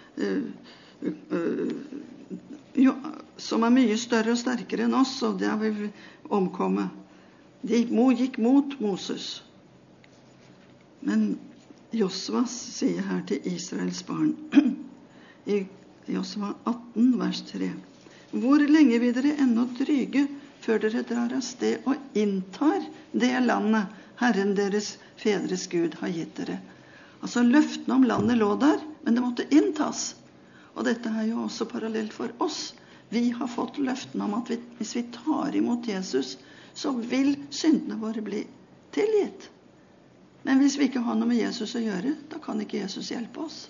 som er mye større og sterkere enn oss, og det vil omkomme. De gikk mot Moses. Men Josva sier her til Israels barn, i Josva 18, vers 3, hvor lenge vil dere ennå dryge før dere drar av sted og inntar det landet Herren deres fedres Gud har gitt dere? Altså løftene om landet lå der, men det måtte inntas. Og dette er jo også parallelt for oss. Vi har fått løftene om at hvis vi tar imot Jesus, så vil syndene våre bli tilgitt. Men hvis vi ikke har noe med Jesus å gjøre, da kan ikke Jesus hjelpe oss.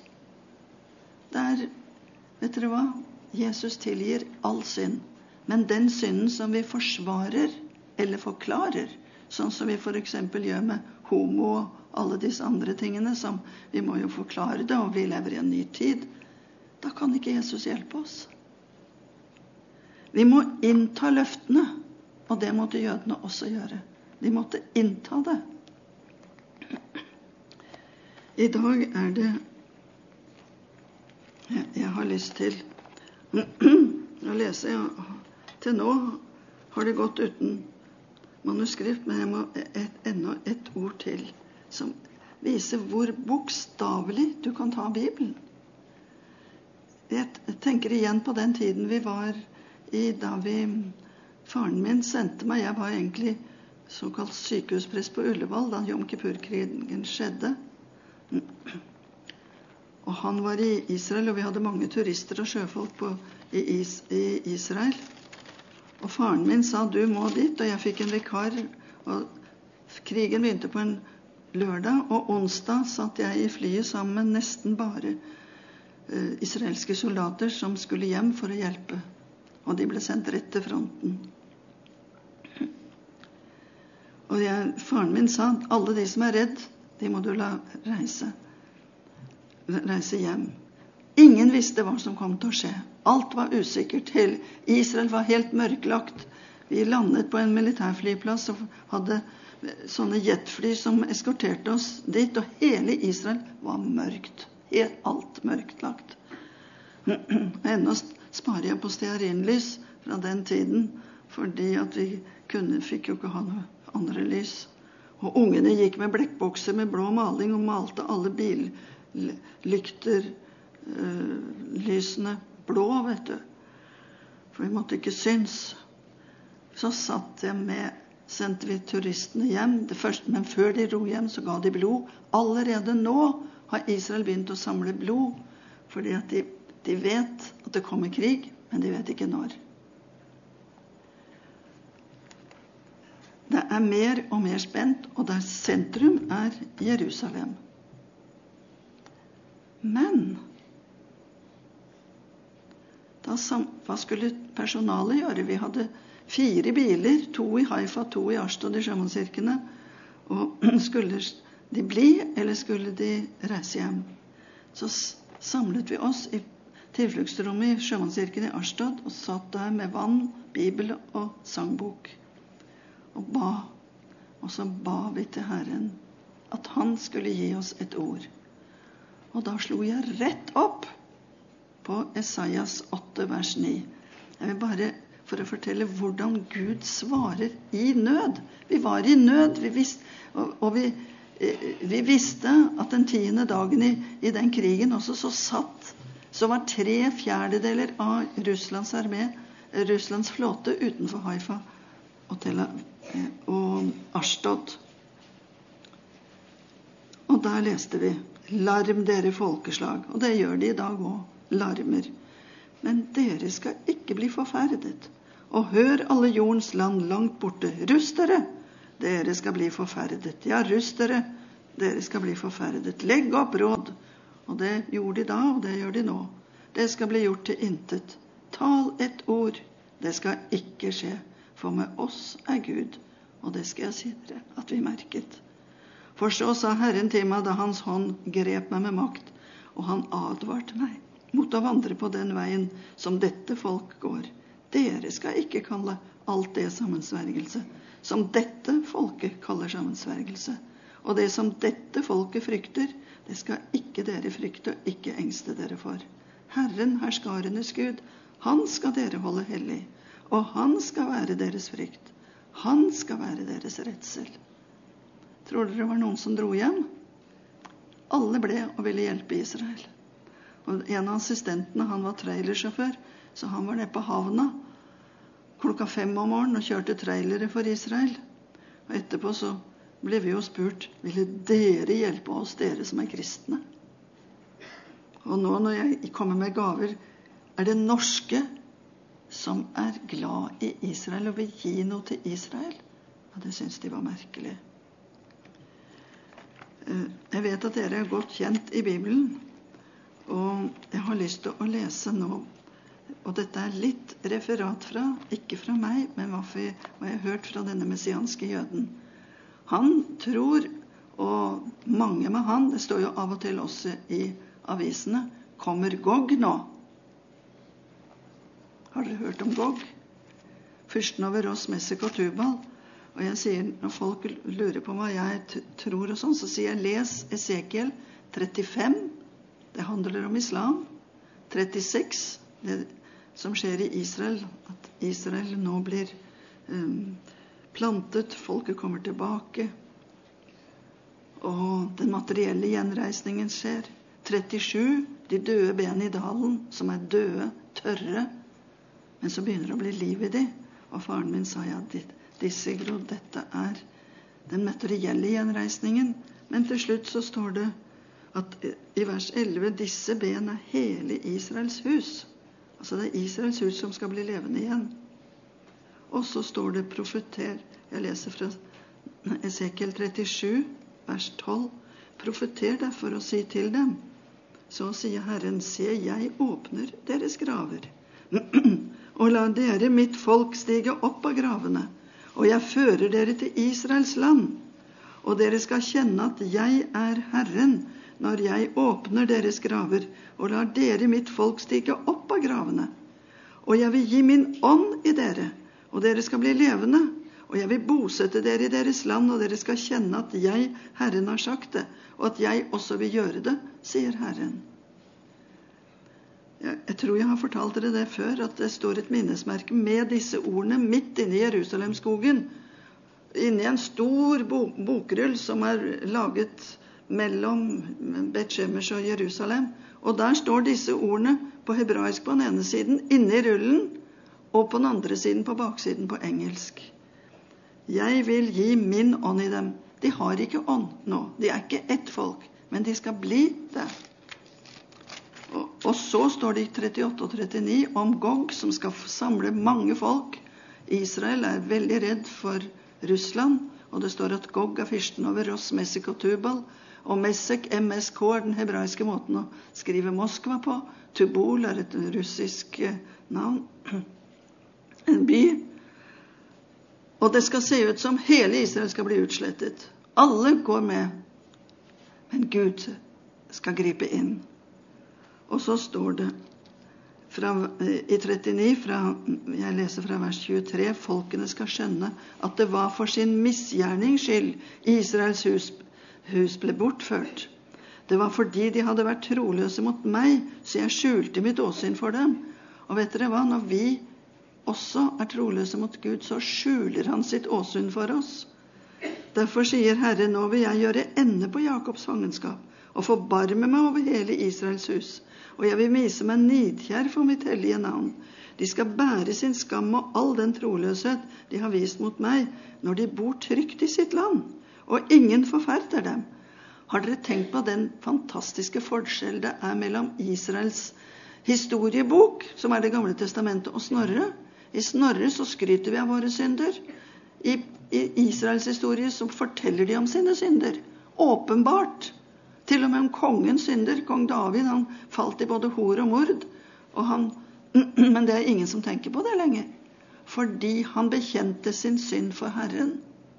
Vet dere hva? Jesus tilgir all synd. Men den synden som vi forsvarer eller forklarer, sånn som vi for eksempel gjør med homo og alle disse andre tingene, som vi må jo forklare det, og vi lever i en ny tid, da kan ikke Jesus hjelpe oss. Vi må innta løftene, og det måtte jødene også gjøre. De måtte innta det. I dag er det, jeg har lyst til å lese, til nå har det gått uten manuskript, men jeg må enda et ord til, som viser hvor bokstavelig du kan ta Bibelen. Jeg tenker igjen på den tiden vi var i, faren min sendte meg, jeg var egentlig såkalt sykehusprest på Ullevål da Jom Kippur-krigen skjedde. Og han var i Israel, og vi hadde mange turister og sjøfolk i Israel. Og faren min sa, du må dit, og jeg fikk en vikar. Og krigen begynte på en lørdag, og onsdag satt jeg i flyet sammen med nesten bare israelske soldater som skulle hjem for å hjelpe. Og de ble sendt rett til fronten. Og faren min sa, alle de som er redd, de må du la reise hjem. Ingen visste hva som kom til å skje. Alt var usikkert. Israel var helt mørklagt. Vi landet på en militærflyplass og hadde sånne jetfly som eskorterte oss dit, og hele Israel var mørkt. Alt mørklagt. Ennå sparer jeg på stearinlys fra den tiden, fordi at vi fikk jo ikke ha noe andre lys. Og ungene gikk med blekkbokser med blå maling og malte alle billykter, lysene blå, vet du. For vi måtte ikke synes. Så sendte vi turistene hjem. Men før de dro hjem, så ga de blod. Allerede nå har Israel begynt å samle blod, fordi at de vet at det kommer krig, men de vet ikke når. Det er mer og mer spent, og der sentrum er Jerusalem. Men hva skulle personalet gjøre? Vi hadde 4 biler, 2 i Haifa, 2 i Ashdod i sjømannskirkene. Og skulle de bli, eller skulle de reise hjem? Så samlet vi oss i tilfluktsrommet i sjømannskirken i Ashdod, og satt der med vann, bibel og sangbok. Og ba. Og så ba vi til Herren at han skulle gi oss et ord. Og da slo jeg rett opp på Esaias 8, vers 9. Jeg vil bare for å fortelle hvordan Gud svarer i nød. Vi var i nød, vi visste at den 10. dagen i den krigen også så var 3/4 av Russlands armé, Russlands flåte utenfor Haifa og Ashdod. Og der leste vi, larm dere folkeslag, og det gjør de i dag også, larmer. Men dere skal ikke bli forferdet. Og hør alle jordens land langt borte, rust dere skal bli forferdet. Ja, rust dere skal bli forferdet. Legg opp råd. Og det gjorde de da, og det gjør de nå. Det skal bli gjort til intet. Tal et ord, det skal ikke skje. For med oss er Gud, og det skal jeg si dere at vi merket. For så sa Herren til meg da hans hånd grep meg med makt, og han advarte meg mot å vandre på den veien som dette folk går. Dere skal ikke kalle alt det sammensvergelse, som dette folket kaller sammensvergelse. Og det som dette folket frykter, det skal ikke dere frykte og ikke engste dere for. Herren, herskarenes Gud, han skal dere holde hellig, og han skal være deres frykt. Han skal være deres redsel. Tror dere det var noen som dro hjem? Alle ble og ville hjelpe Israel. Og en av assistentene, han var trailersjåfør, så han var nede på havna 5:00 om morgenen og kjørte trailere for Israel. Og etterpå så ble vi jo spurt, ville dere hjelpe oss, dere som er kristne? Og nå når jeg kommer med gaver, er det norske som er glad i Israel og vil gi noe til Israel? Og det synes de var merkelig. Jeg vet at dere er godt kjent i Bibelen, og jeg har lyst til å lese nå. Og dette er litt referat fra, ikke fra meg, men hva jeg har hørt fra denne messianske jøden. Han tror, og mange med han, det står jo av og til også i avisene, kommer Gog nå. Har dere hørt om Gog? Fyrsten over oss, Messek og Tubal. Og jeg sier, når folk lurer på hva jeg tror og sånn, så sier jeg, les Esekiel 35, det handler om islam. 36, det som skjer i Israel, at Israel nå blir plantet, folket kommer tilbake, og den materielle gjenreisningen skjer. 37, de døde ben i dalen, som er døde, tørre, men så begynner det å bli liv i de. Og faren min sa, ja, disse grod, dette er den materielle gjenreisningen. Men til slutt så står det, at i vers 11, disse ben hele Israels hus. Altså det Israels hus som skal bli levende igjen. Og så står det profeter. Jeg leser fra Esekiel 37, vers 12. Profeter derfor og si til dem. Så sier Herren, se, jeg åpner deres graver. Og la dere mitt folk stige opp av gravene. Og jeg fører dere til Israels land. Og dere skal kjenne at jeg Herren, når jeg åpner deres graver, og lar dere mitt folk stige opp av gravene. Og jeg vil gi min ånd i dere, og dere skal bli levende. Og jeg vil bosette dere i deres land, og dere skal kjenne at jeg, Herren, har sagt det, og at jeg også vil gjøre det, sier Herren. Jeg tror jeg har fortalt dere det før, at det står et minnesmerke med disse ordene midt inne i Jerusalemskogen, inne i en stor bokrull som laget mellom Bet-Shemesh og Jerusalem. Og der står disse ordene på hebraisk på den ene siden, inne i rullen, og på den andre siden, på baksiden, på engelsk. Jeg vil gi min ånd i dem. De har ikke ånd nå. De er ikke ett folk, men de skal bli det. Og så står det i 38 og 39 om Gog, som skal samle mange folk. Israel veldig redd for Russland, og det står at Gog fyrsten over Ross, Messek og Tubal, og Messek, MSK, den hebraiske måten å skrive Moskva på. Tubal et russisk navn, en by. Og det skal se ut som hele Israel skal bli utslettet. Alle går med, men Gud skal gripe inn. Og så står det i 39, jeg leser fra vers 23, folkene skal skjønne at det var for sin misgjernings skyld Israels hus ble bortført. Det var fordi de hadde vært troløse mot meg, så jeg skjulte mitt åsyn for dem. Og vet dere hva? Når vi også troløse mot Gud, så skjuler han sitt åsyn for oss. Derfor sier Herre, nå vil jeg gjøre ende på Jakobs fangenskap, og forbarme meg over hele Israels hus. Og jeg vil vise meg nidkjær for mitt hellige navn. De skal bære sin skam og all den troløshet de har vist mot meg, når de bor trygt i sitt land, og ingen forferder dem. Har dere tenkt på den fantastiske forskjell det mellom Israels historiebok, som Det gamle testamentet, og Snorre? I Snorre så skryter vi av våre synder. I Israels historie så forteller de om sine synder. Åpenbart. Til og med om kongens synder. Kong David, han falt i både hor og mord. Men det ingen som tenker på det lenger. Fordi han bekjente sin synd for Herren.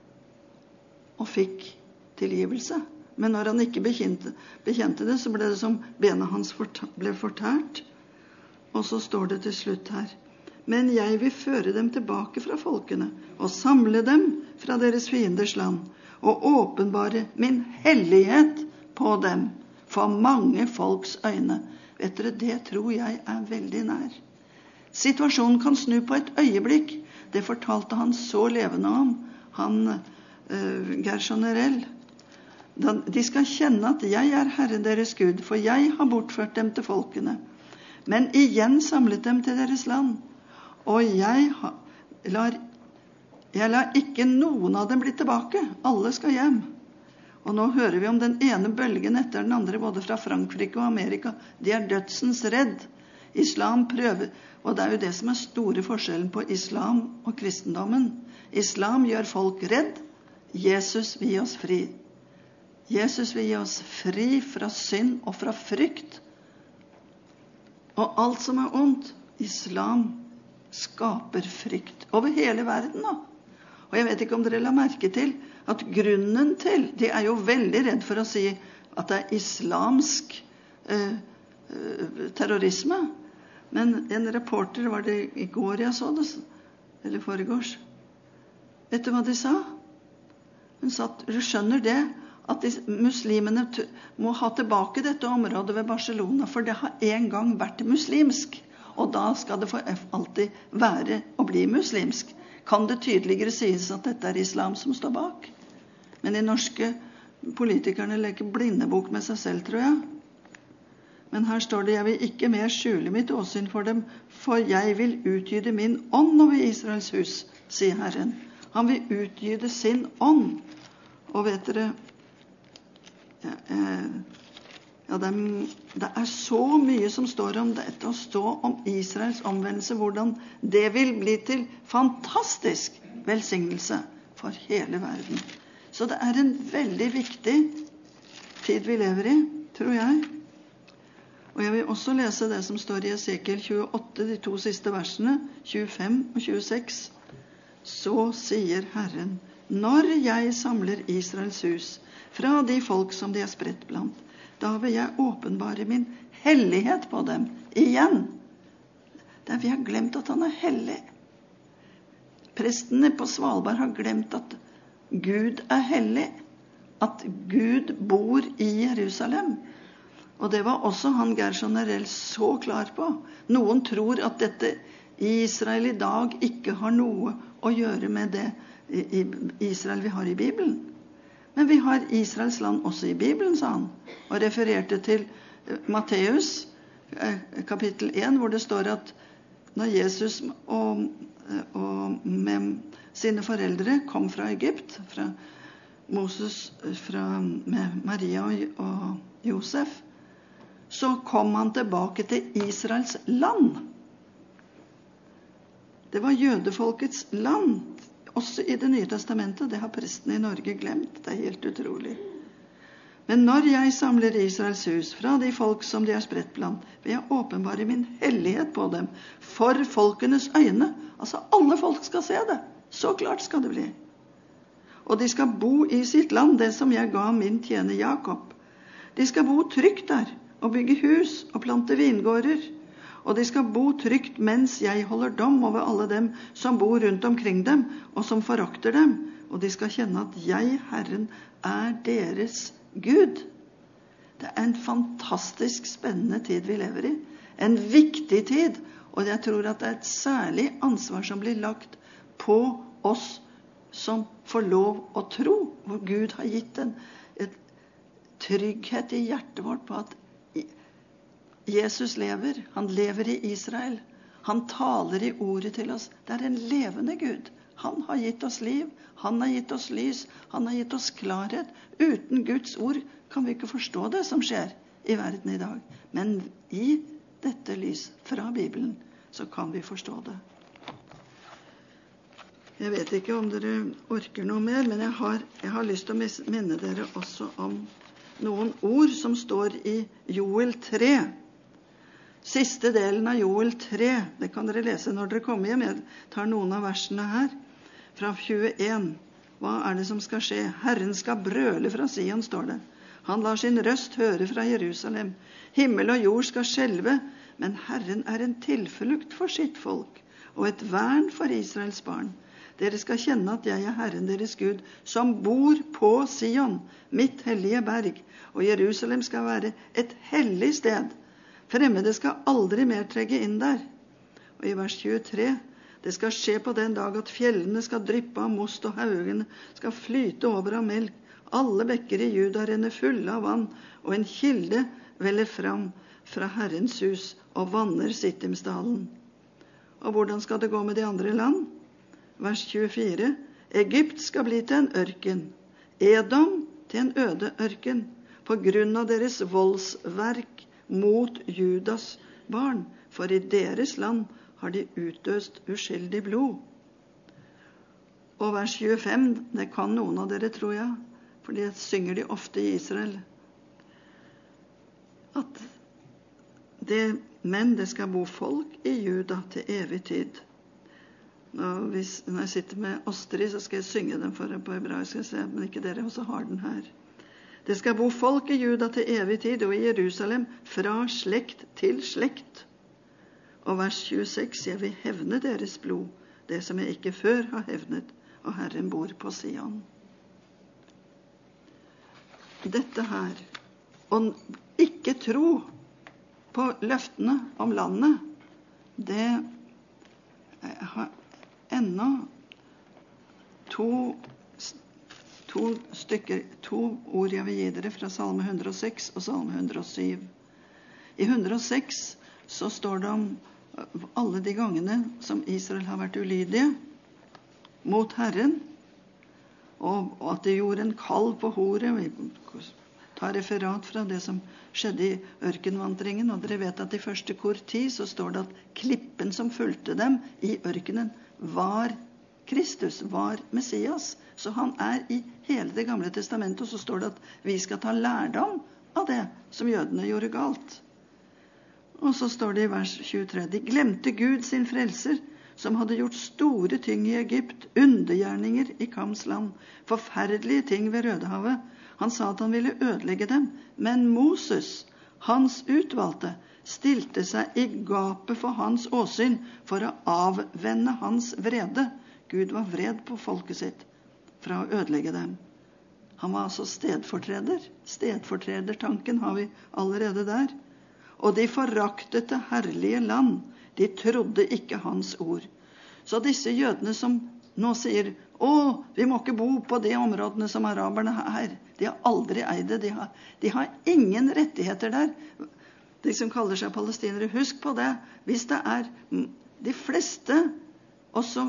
Og fikk tilgivelse. Men når han ikke bekjente det, så ble det som bena hans ble fortært. Og så står det til slutt her. Men jeg vil føre dem tilbake fra folkene, og samle dem fra deres fienders land, og åpenbare min hellighet på dem, for mange folks øyne. Vet dere, det tror jeg veldig nær. Situasjonen kan snu på et øyeblikk. Det fortalte han så levende om, Gershon Erel. De skal kjenne at jeg Herren deres Gud, for jeg har bortført dem til folkene, men igjen samlet dem til deres land. Og jeg lar ikke noen av dem bli tilbake. Alle skal hjem. Og nå hører vi om den ene bølgen etter den andre, både fra Frankrike og Amerika. De dødsens redd. Islam prøver, og det jo det som store forskjellen på islam og kristendommen. Islam gjør folk redd. Jesus vil gi oss fri. Jesus vil gi oss fri fra synd og fra frykt. Og alt som ondt. Islam skaper frykt over hele verden nå. Og jeg vet ikke om dere la merke til at grunnen til, de jo veldig redd for å si at det islamsk terrorisme, men en reporter, var det i går jeg så det, eller foregårs, vet du hva de sa? Hun sa at du skjønner det, at muslimene må ha tilbake dette området ved Barcelona, for det har en gang vært muslimsk. Og da skal det for alltid være å bli muslimsk. Kan det tydeligere sies at dette islam som står bak? Men de norske politikerne leker blindebok med seg selv, tror jeg. Men her står det, jeg vil ikke mer skjule mitt åsyn for dem, for jeg vil utgyde min ånd over Israels hus, sier Herren. Han vil utgyde sin ånd. Og vet dere, Ja, det så mye som står om dette, å stå om Israels omvendelse, hvordan det vil bli til fantastisk velsignelse for hele verden. Så det en veldig viktig tid vi lever i, tror jeg. Og jeg vil også lese det som står i Esekiel 28, de 2 siste versene, 25 og 26. Så sier Herren, når jeg samler Israels hus fra de folk som de spredt blant, da vil jeg åpenbare min hellighet på dem igjen. Der vi har glemt at han hellig. Prestene på Svalbard har glemt at Gud hellig, at Gud bor i Jerusalem. Og det var også han Gershon Narell så klar på. Noen tror at dette Israel i dag ikke har noe å gjøre med det Israel vi har i Bibelen. Men vi har Israels land også i Bibelen, sa han, og refererte til Matteus kapittel 1, hvor det står at når Jesus og med sine foreldre kom fra Egypt, fra Moses, med Maria og Josef, så kom han tilbake til Israels land. Det var jødefolkets land, også i Det nye testamentet. Det har prestene i Norge glemt. Det helt utrolig. Men når jeg samler Israels hus fra de folk som de spredt blant, vil jeg åpenbare min hellighet på dem for folkenes øyne. Altså alle folk skal se det. Så klart skal det bli. Og de skal bo i sitt land, det som jeg ga min tjener Jakob. De skal bo trygt der, og bygge hus og plante vingårder. Og de skal bo trygt mens jeg holder dom over alle dem som bor rundt omkring dem, og som forakter dem. Og de skal kjenne at jeg, Herren, deres Gud. Det en fantastisk spennende tid vi lever i. En viktig tid. Og jeg tror at det et særlig ansvar som blir lagt på oss som får lov å tro, hvor Gud har gitt et trygghet i hjertet vårt på at Jesus lever. Han lever i Israel. Han taler i ordet til oss. Det en levende Gud. Han har gitt oss liv. Han har gitt oss lys. Han har gitt oss klarhet. Uten Guds ord kan vi ikke forstå det som skjer i verden i dag. Men i dette lys fra Bibelen så kan vi forstå det. Jeg vet ikke om dere orker noe mer, men jeg har lyst til å minne dere også om noen ord som står i Joel 3. Siste delen av Joel 3, det kan dere lese når dere kommer hjem. Jeg tar noen av versene her. Fra 21. Hva det som skal skje? Herren skal brøle fra Sion, står det. Han lar sin røst høre fra Jerusalem. Himmel og jord skal skjelve, men Herren en tilflukt for sitt folk, og et vern for Israels barn. Dere skal kjenne at jeg Herren deres Gud, som bor på Sion, mitt hellige berg, og Jerusalem skal være et hellig sted. Fremmede skal aldri mer trege inn der. Og i vers 23, det skal skje på den dag at fjellene skal dryppe av most og haugene skal flyte over av melk. Alle bekker i Juda renner fulle av vann, og en kilde veller fram fra Herrens hus og vanner Sittimsdalen. Og hvordan skal det gå med de andre land? Vers 24, Egypt skal bli til en ørken, Edom til en øde ørken, på grunn av deres voldsverk mot Judas barn, for i deres land har de utøst uskyldig blod. Og vers 25, det kan noen av dere, tror jeg, for det synger de ofte i Israel, at men det skal bo folk i Juda til evig tid. Når jeg sitter med Ostri, så skal jeg synge den for dere på hebraisk, men ikke dere også har den her. Det skal bo folk i Juda til evig tid, og i Jerusalem fra slekt til slekt. Og vers 26, jeg vil hevne deres blod, det som jeg ikke før har hevnet, og Herren bor på Sion. Dette her, å ikke tro på løftene om landet, det har ennå to ord jeg vil gi dere fra Salme 106 og Salme 107. I 106 så står det om alle de gangene som Israel har vært ulydige mot Herren, og at de gjorde en kalv på horet. Vi ta referat fra det som skjedde i ørkenvandringen, og dere vet at i første kor 10 så står det at klippen som fulgte dem i ørkenen var Kristus, var Messias. Så han i hele det gamle testamentet, og så står det at vi skal ta lærdom av det som jødene gjorde galt. Og så står det i vers 23, de glemte Gud sin frelser, som hadde gjort store ting i Egypt, undergjerninger i Kams land, forferdelige ting ved Rødehavet. Han sa at han ville ødelegge dem, men Moses, hans utvalgte, stilte seg i gapet for hans åsyn for å avvende hans vrede. Gud var vred på folket sitt fra å ødelegge dem. Han var altså stedfortreder. Stedfortredertanken har vi allerede der. Og de foraktet det herlige land. De trodde ikke hans ord. Så disse jødene som nå sier, vi må ikke bo på de områdene som araberne her. De har aldri eid det. De har ingen rettigheter der. De som kaller seg palestinere, husk på det. Hvis det de fleste, også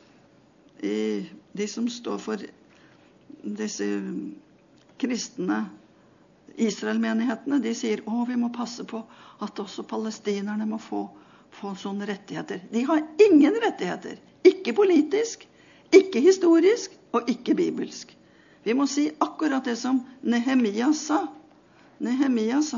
de som står for disse kristne Israel-menighetene, de sier, vi må passe på at også palestinerne må få sånne rettigheter. De har ingen rettigheter. Ikke politisk, ikke historisk og ikke bibelsk. Vi må si akkurat det som Nehemias sa. Nehemias,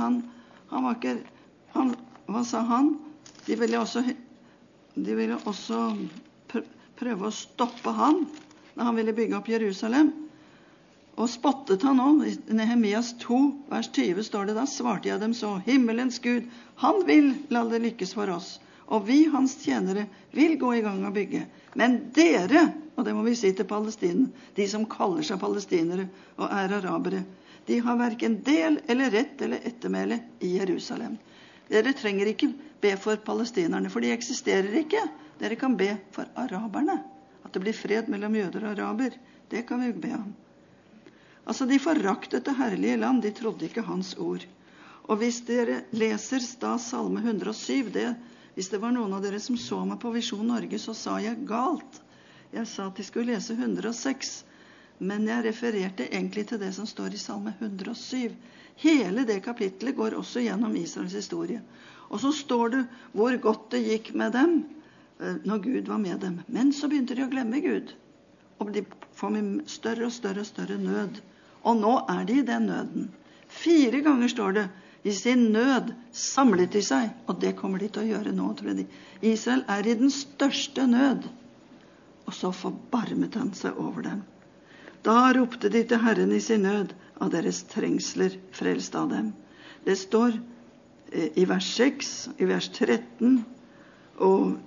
hva sa han? De ville også prøve å stoppe han når han ville bygge opp Jerusalem. Og spottet han også. I Nehemias 2, vers 20 står det da, svarte jeg dem så, himmelens Gud, han vil la det lykkes for oss, og vi, hans tjenere, vil gå i gang og bygge. Men dere, og det må vi si til Palestina, de som kaller seg palestinere og arabere, de har hverken del eller rett eller ettermæle i Jerusalem. Dere trenger ikke be for palestinerne, for de eksisterer ikke. Dere kan be for araberne. At det blir fred mellom jøder og araber, det kan vi be om. Altså, de foraktet det herlige land, de trodde ikke hans ord. Og hvis dere leser da Salme 107, hvis det var noen av dere som så meg på Visjon Norge, så sa jeg galt. Jeg sa at de skulle lese 106, men jeg refererte egentlig til det som står i Salme 107. Hele det kapitlet går også gjennom Israels historie. Og så står det hvor godt det gikk med dem når Gud var med dem. Men så begynte de å glemme Gud, og de får med større og større og større nød. Og nå de i den nøden. 4 ganger står det, i sin nød samlet de seg, og det kommer de til å gjøre nå, tror jeg. Israel i den største nød, og så forbarmet han seg over dem. Da ropte de til Herren i sin nød, av deres trengsler frelst av dem. Det står i vers 6, i vers 13, og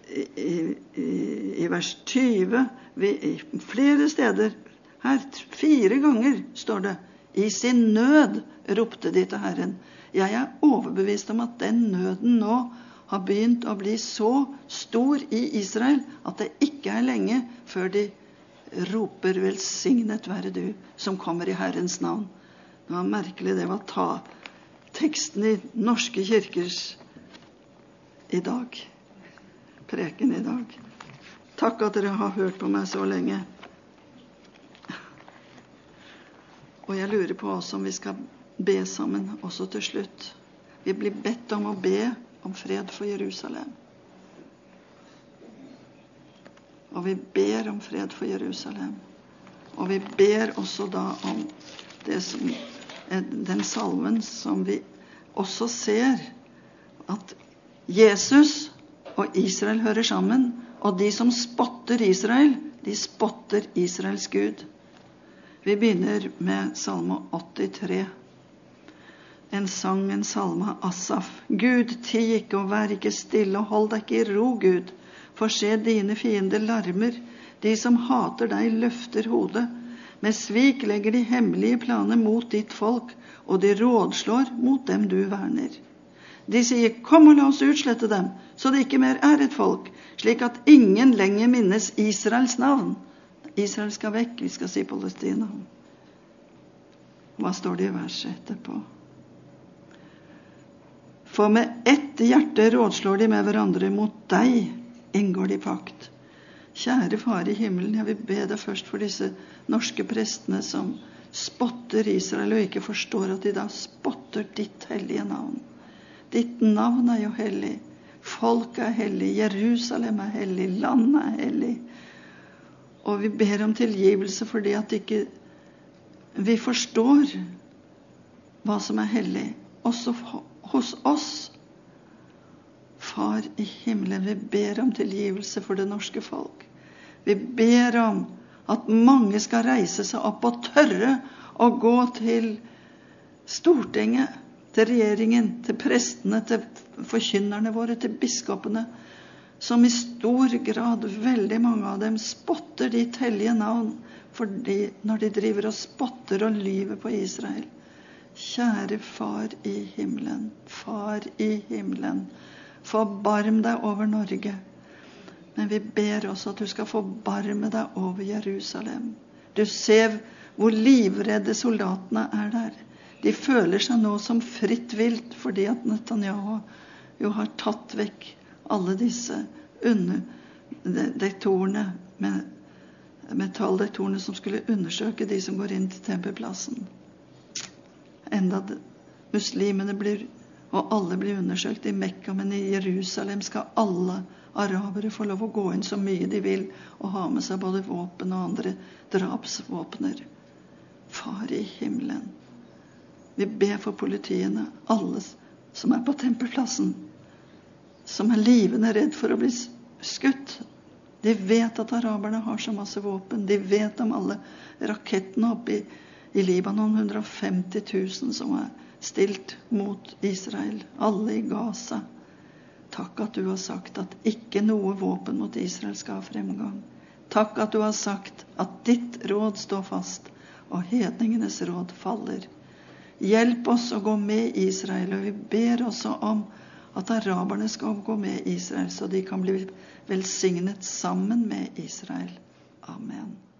i vers 20, i flere steder, her 4 ganger står det, i sin nød ropte de til Herren. Jeg overbevist om at den nøden nå har begynt å bli så stor i Israel, at det ikke lenge før de roper velsignet være du, som kommer i Herrens navn. Det var merkelig det var ta teksten i norske kirkers i dag. Preken i dag. Takk at dere har hørt på meg så lenge. Og jeg lurer på oss om vi skal be sammen også til slutt. Vi blir bedt om å be om fred for Jerusalem. Og vi ber om fred for Jerusalem. Og vi ber også da om det som den salmen som vi også ser at Jesus og Israel hører sammen, og de som spotter Israel, de spotter Israels Gud. Vi begynner med salme 83. En sang, en salme av Asaf. Gud, ti ikke og vær ikke stille, og hold deg ikke i ro, Gud. For se, dine fiender larmer. De som hater deg løfter hodet. Med svik legger de hemmelige planer mot ditt folk, og de rådslår mot dem du verner. De sier, kom og la oss utslette dem, så det ikke mer et folk, slik at ingen lenger minnes Israels navn. Israel skal vekk, vi skal si Palestina. Hva står det i verset etterpå? For med ett hjerte rådslår de med hverandre, mot deg inngår de pakt. Kjære Far i himmelen, jeg vil be deg først for disse norske prestene som spotter Israel og ikke forstår at de da spotter ditt hellige navn. Ditt navn er jo hellig. Folk er hellig. Jerusalem er hellig. Landet er hellig. Og vi ber om tilgivelse fordi at ikke vi forstår hva som er hellig. Også hos oss. Far i himmelen, vi ber om tilgivelse for det norske folk. Vi ber om at mange skal reise seg opp og tørre å gå til Stortinget, til regjeringen, til prestene, til forkynnerne våre, til biskopene, som i stor grad, veldig mange av dem, spotter ditt hellige navn, når de driver og spotter og lyver på Israel. Kjære Far i himmelen, Far i himmelen, forbarm deg over Norge. Men vi ber også at du skal forbarme deg over Jerusalem. Du ser hvor livredde soldatene er der. De føler seg nå som fritt vilt, fordi at Netanyahu jo har tatt vekk alle disse detektorene, metalldetektorene som skulle undersøke de som går inn til tempelplassen. Enda muslimene og alle blir undersøkt i Mekka, men i Jerusalem skal alle arabere få lov å gå inn så mye de vil og ha med seg både våpen og andre drapsvåpner. Far i himmelen, vi ber for politiene, alle som er på tempelplassen, som er livende redd for å bli skutt. De vet at araberne har så masse våpen. De vet om alle rakettene oppe i Libanon, 150 000 som er stilt mot Israel, alle i Gaza. Takk at du har sagt at ikke noe våpen mot Israel skal ha fremgang. Takk at du har sagt at ditt råd står fast, og hedningenes råd faller. Hjelp oss å gå med Israel, og vi ber også om at araberne skal gå med Israel, så de kan bli velsignet sammen med Israel. Amen.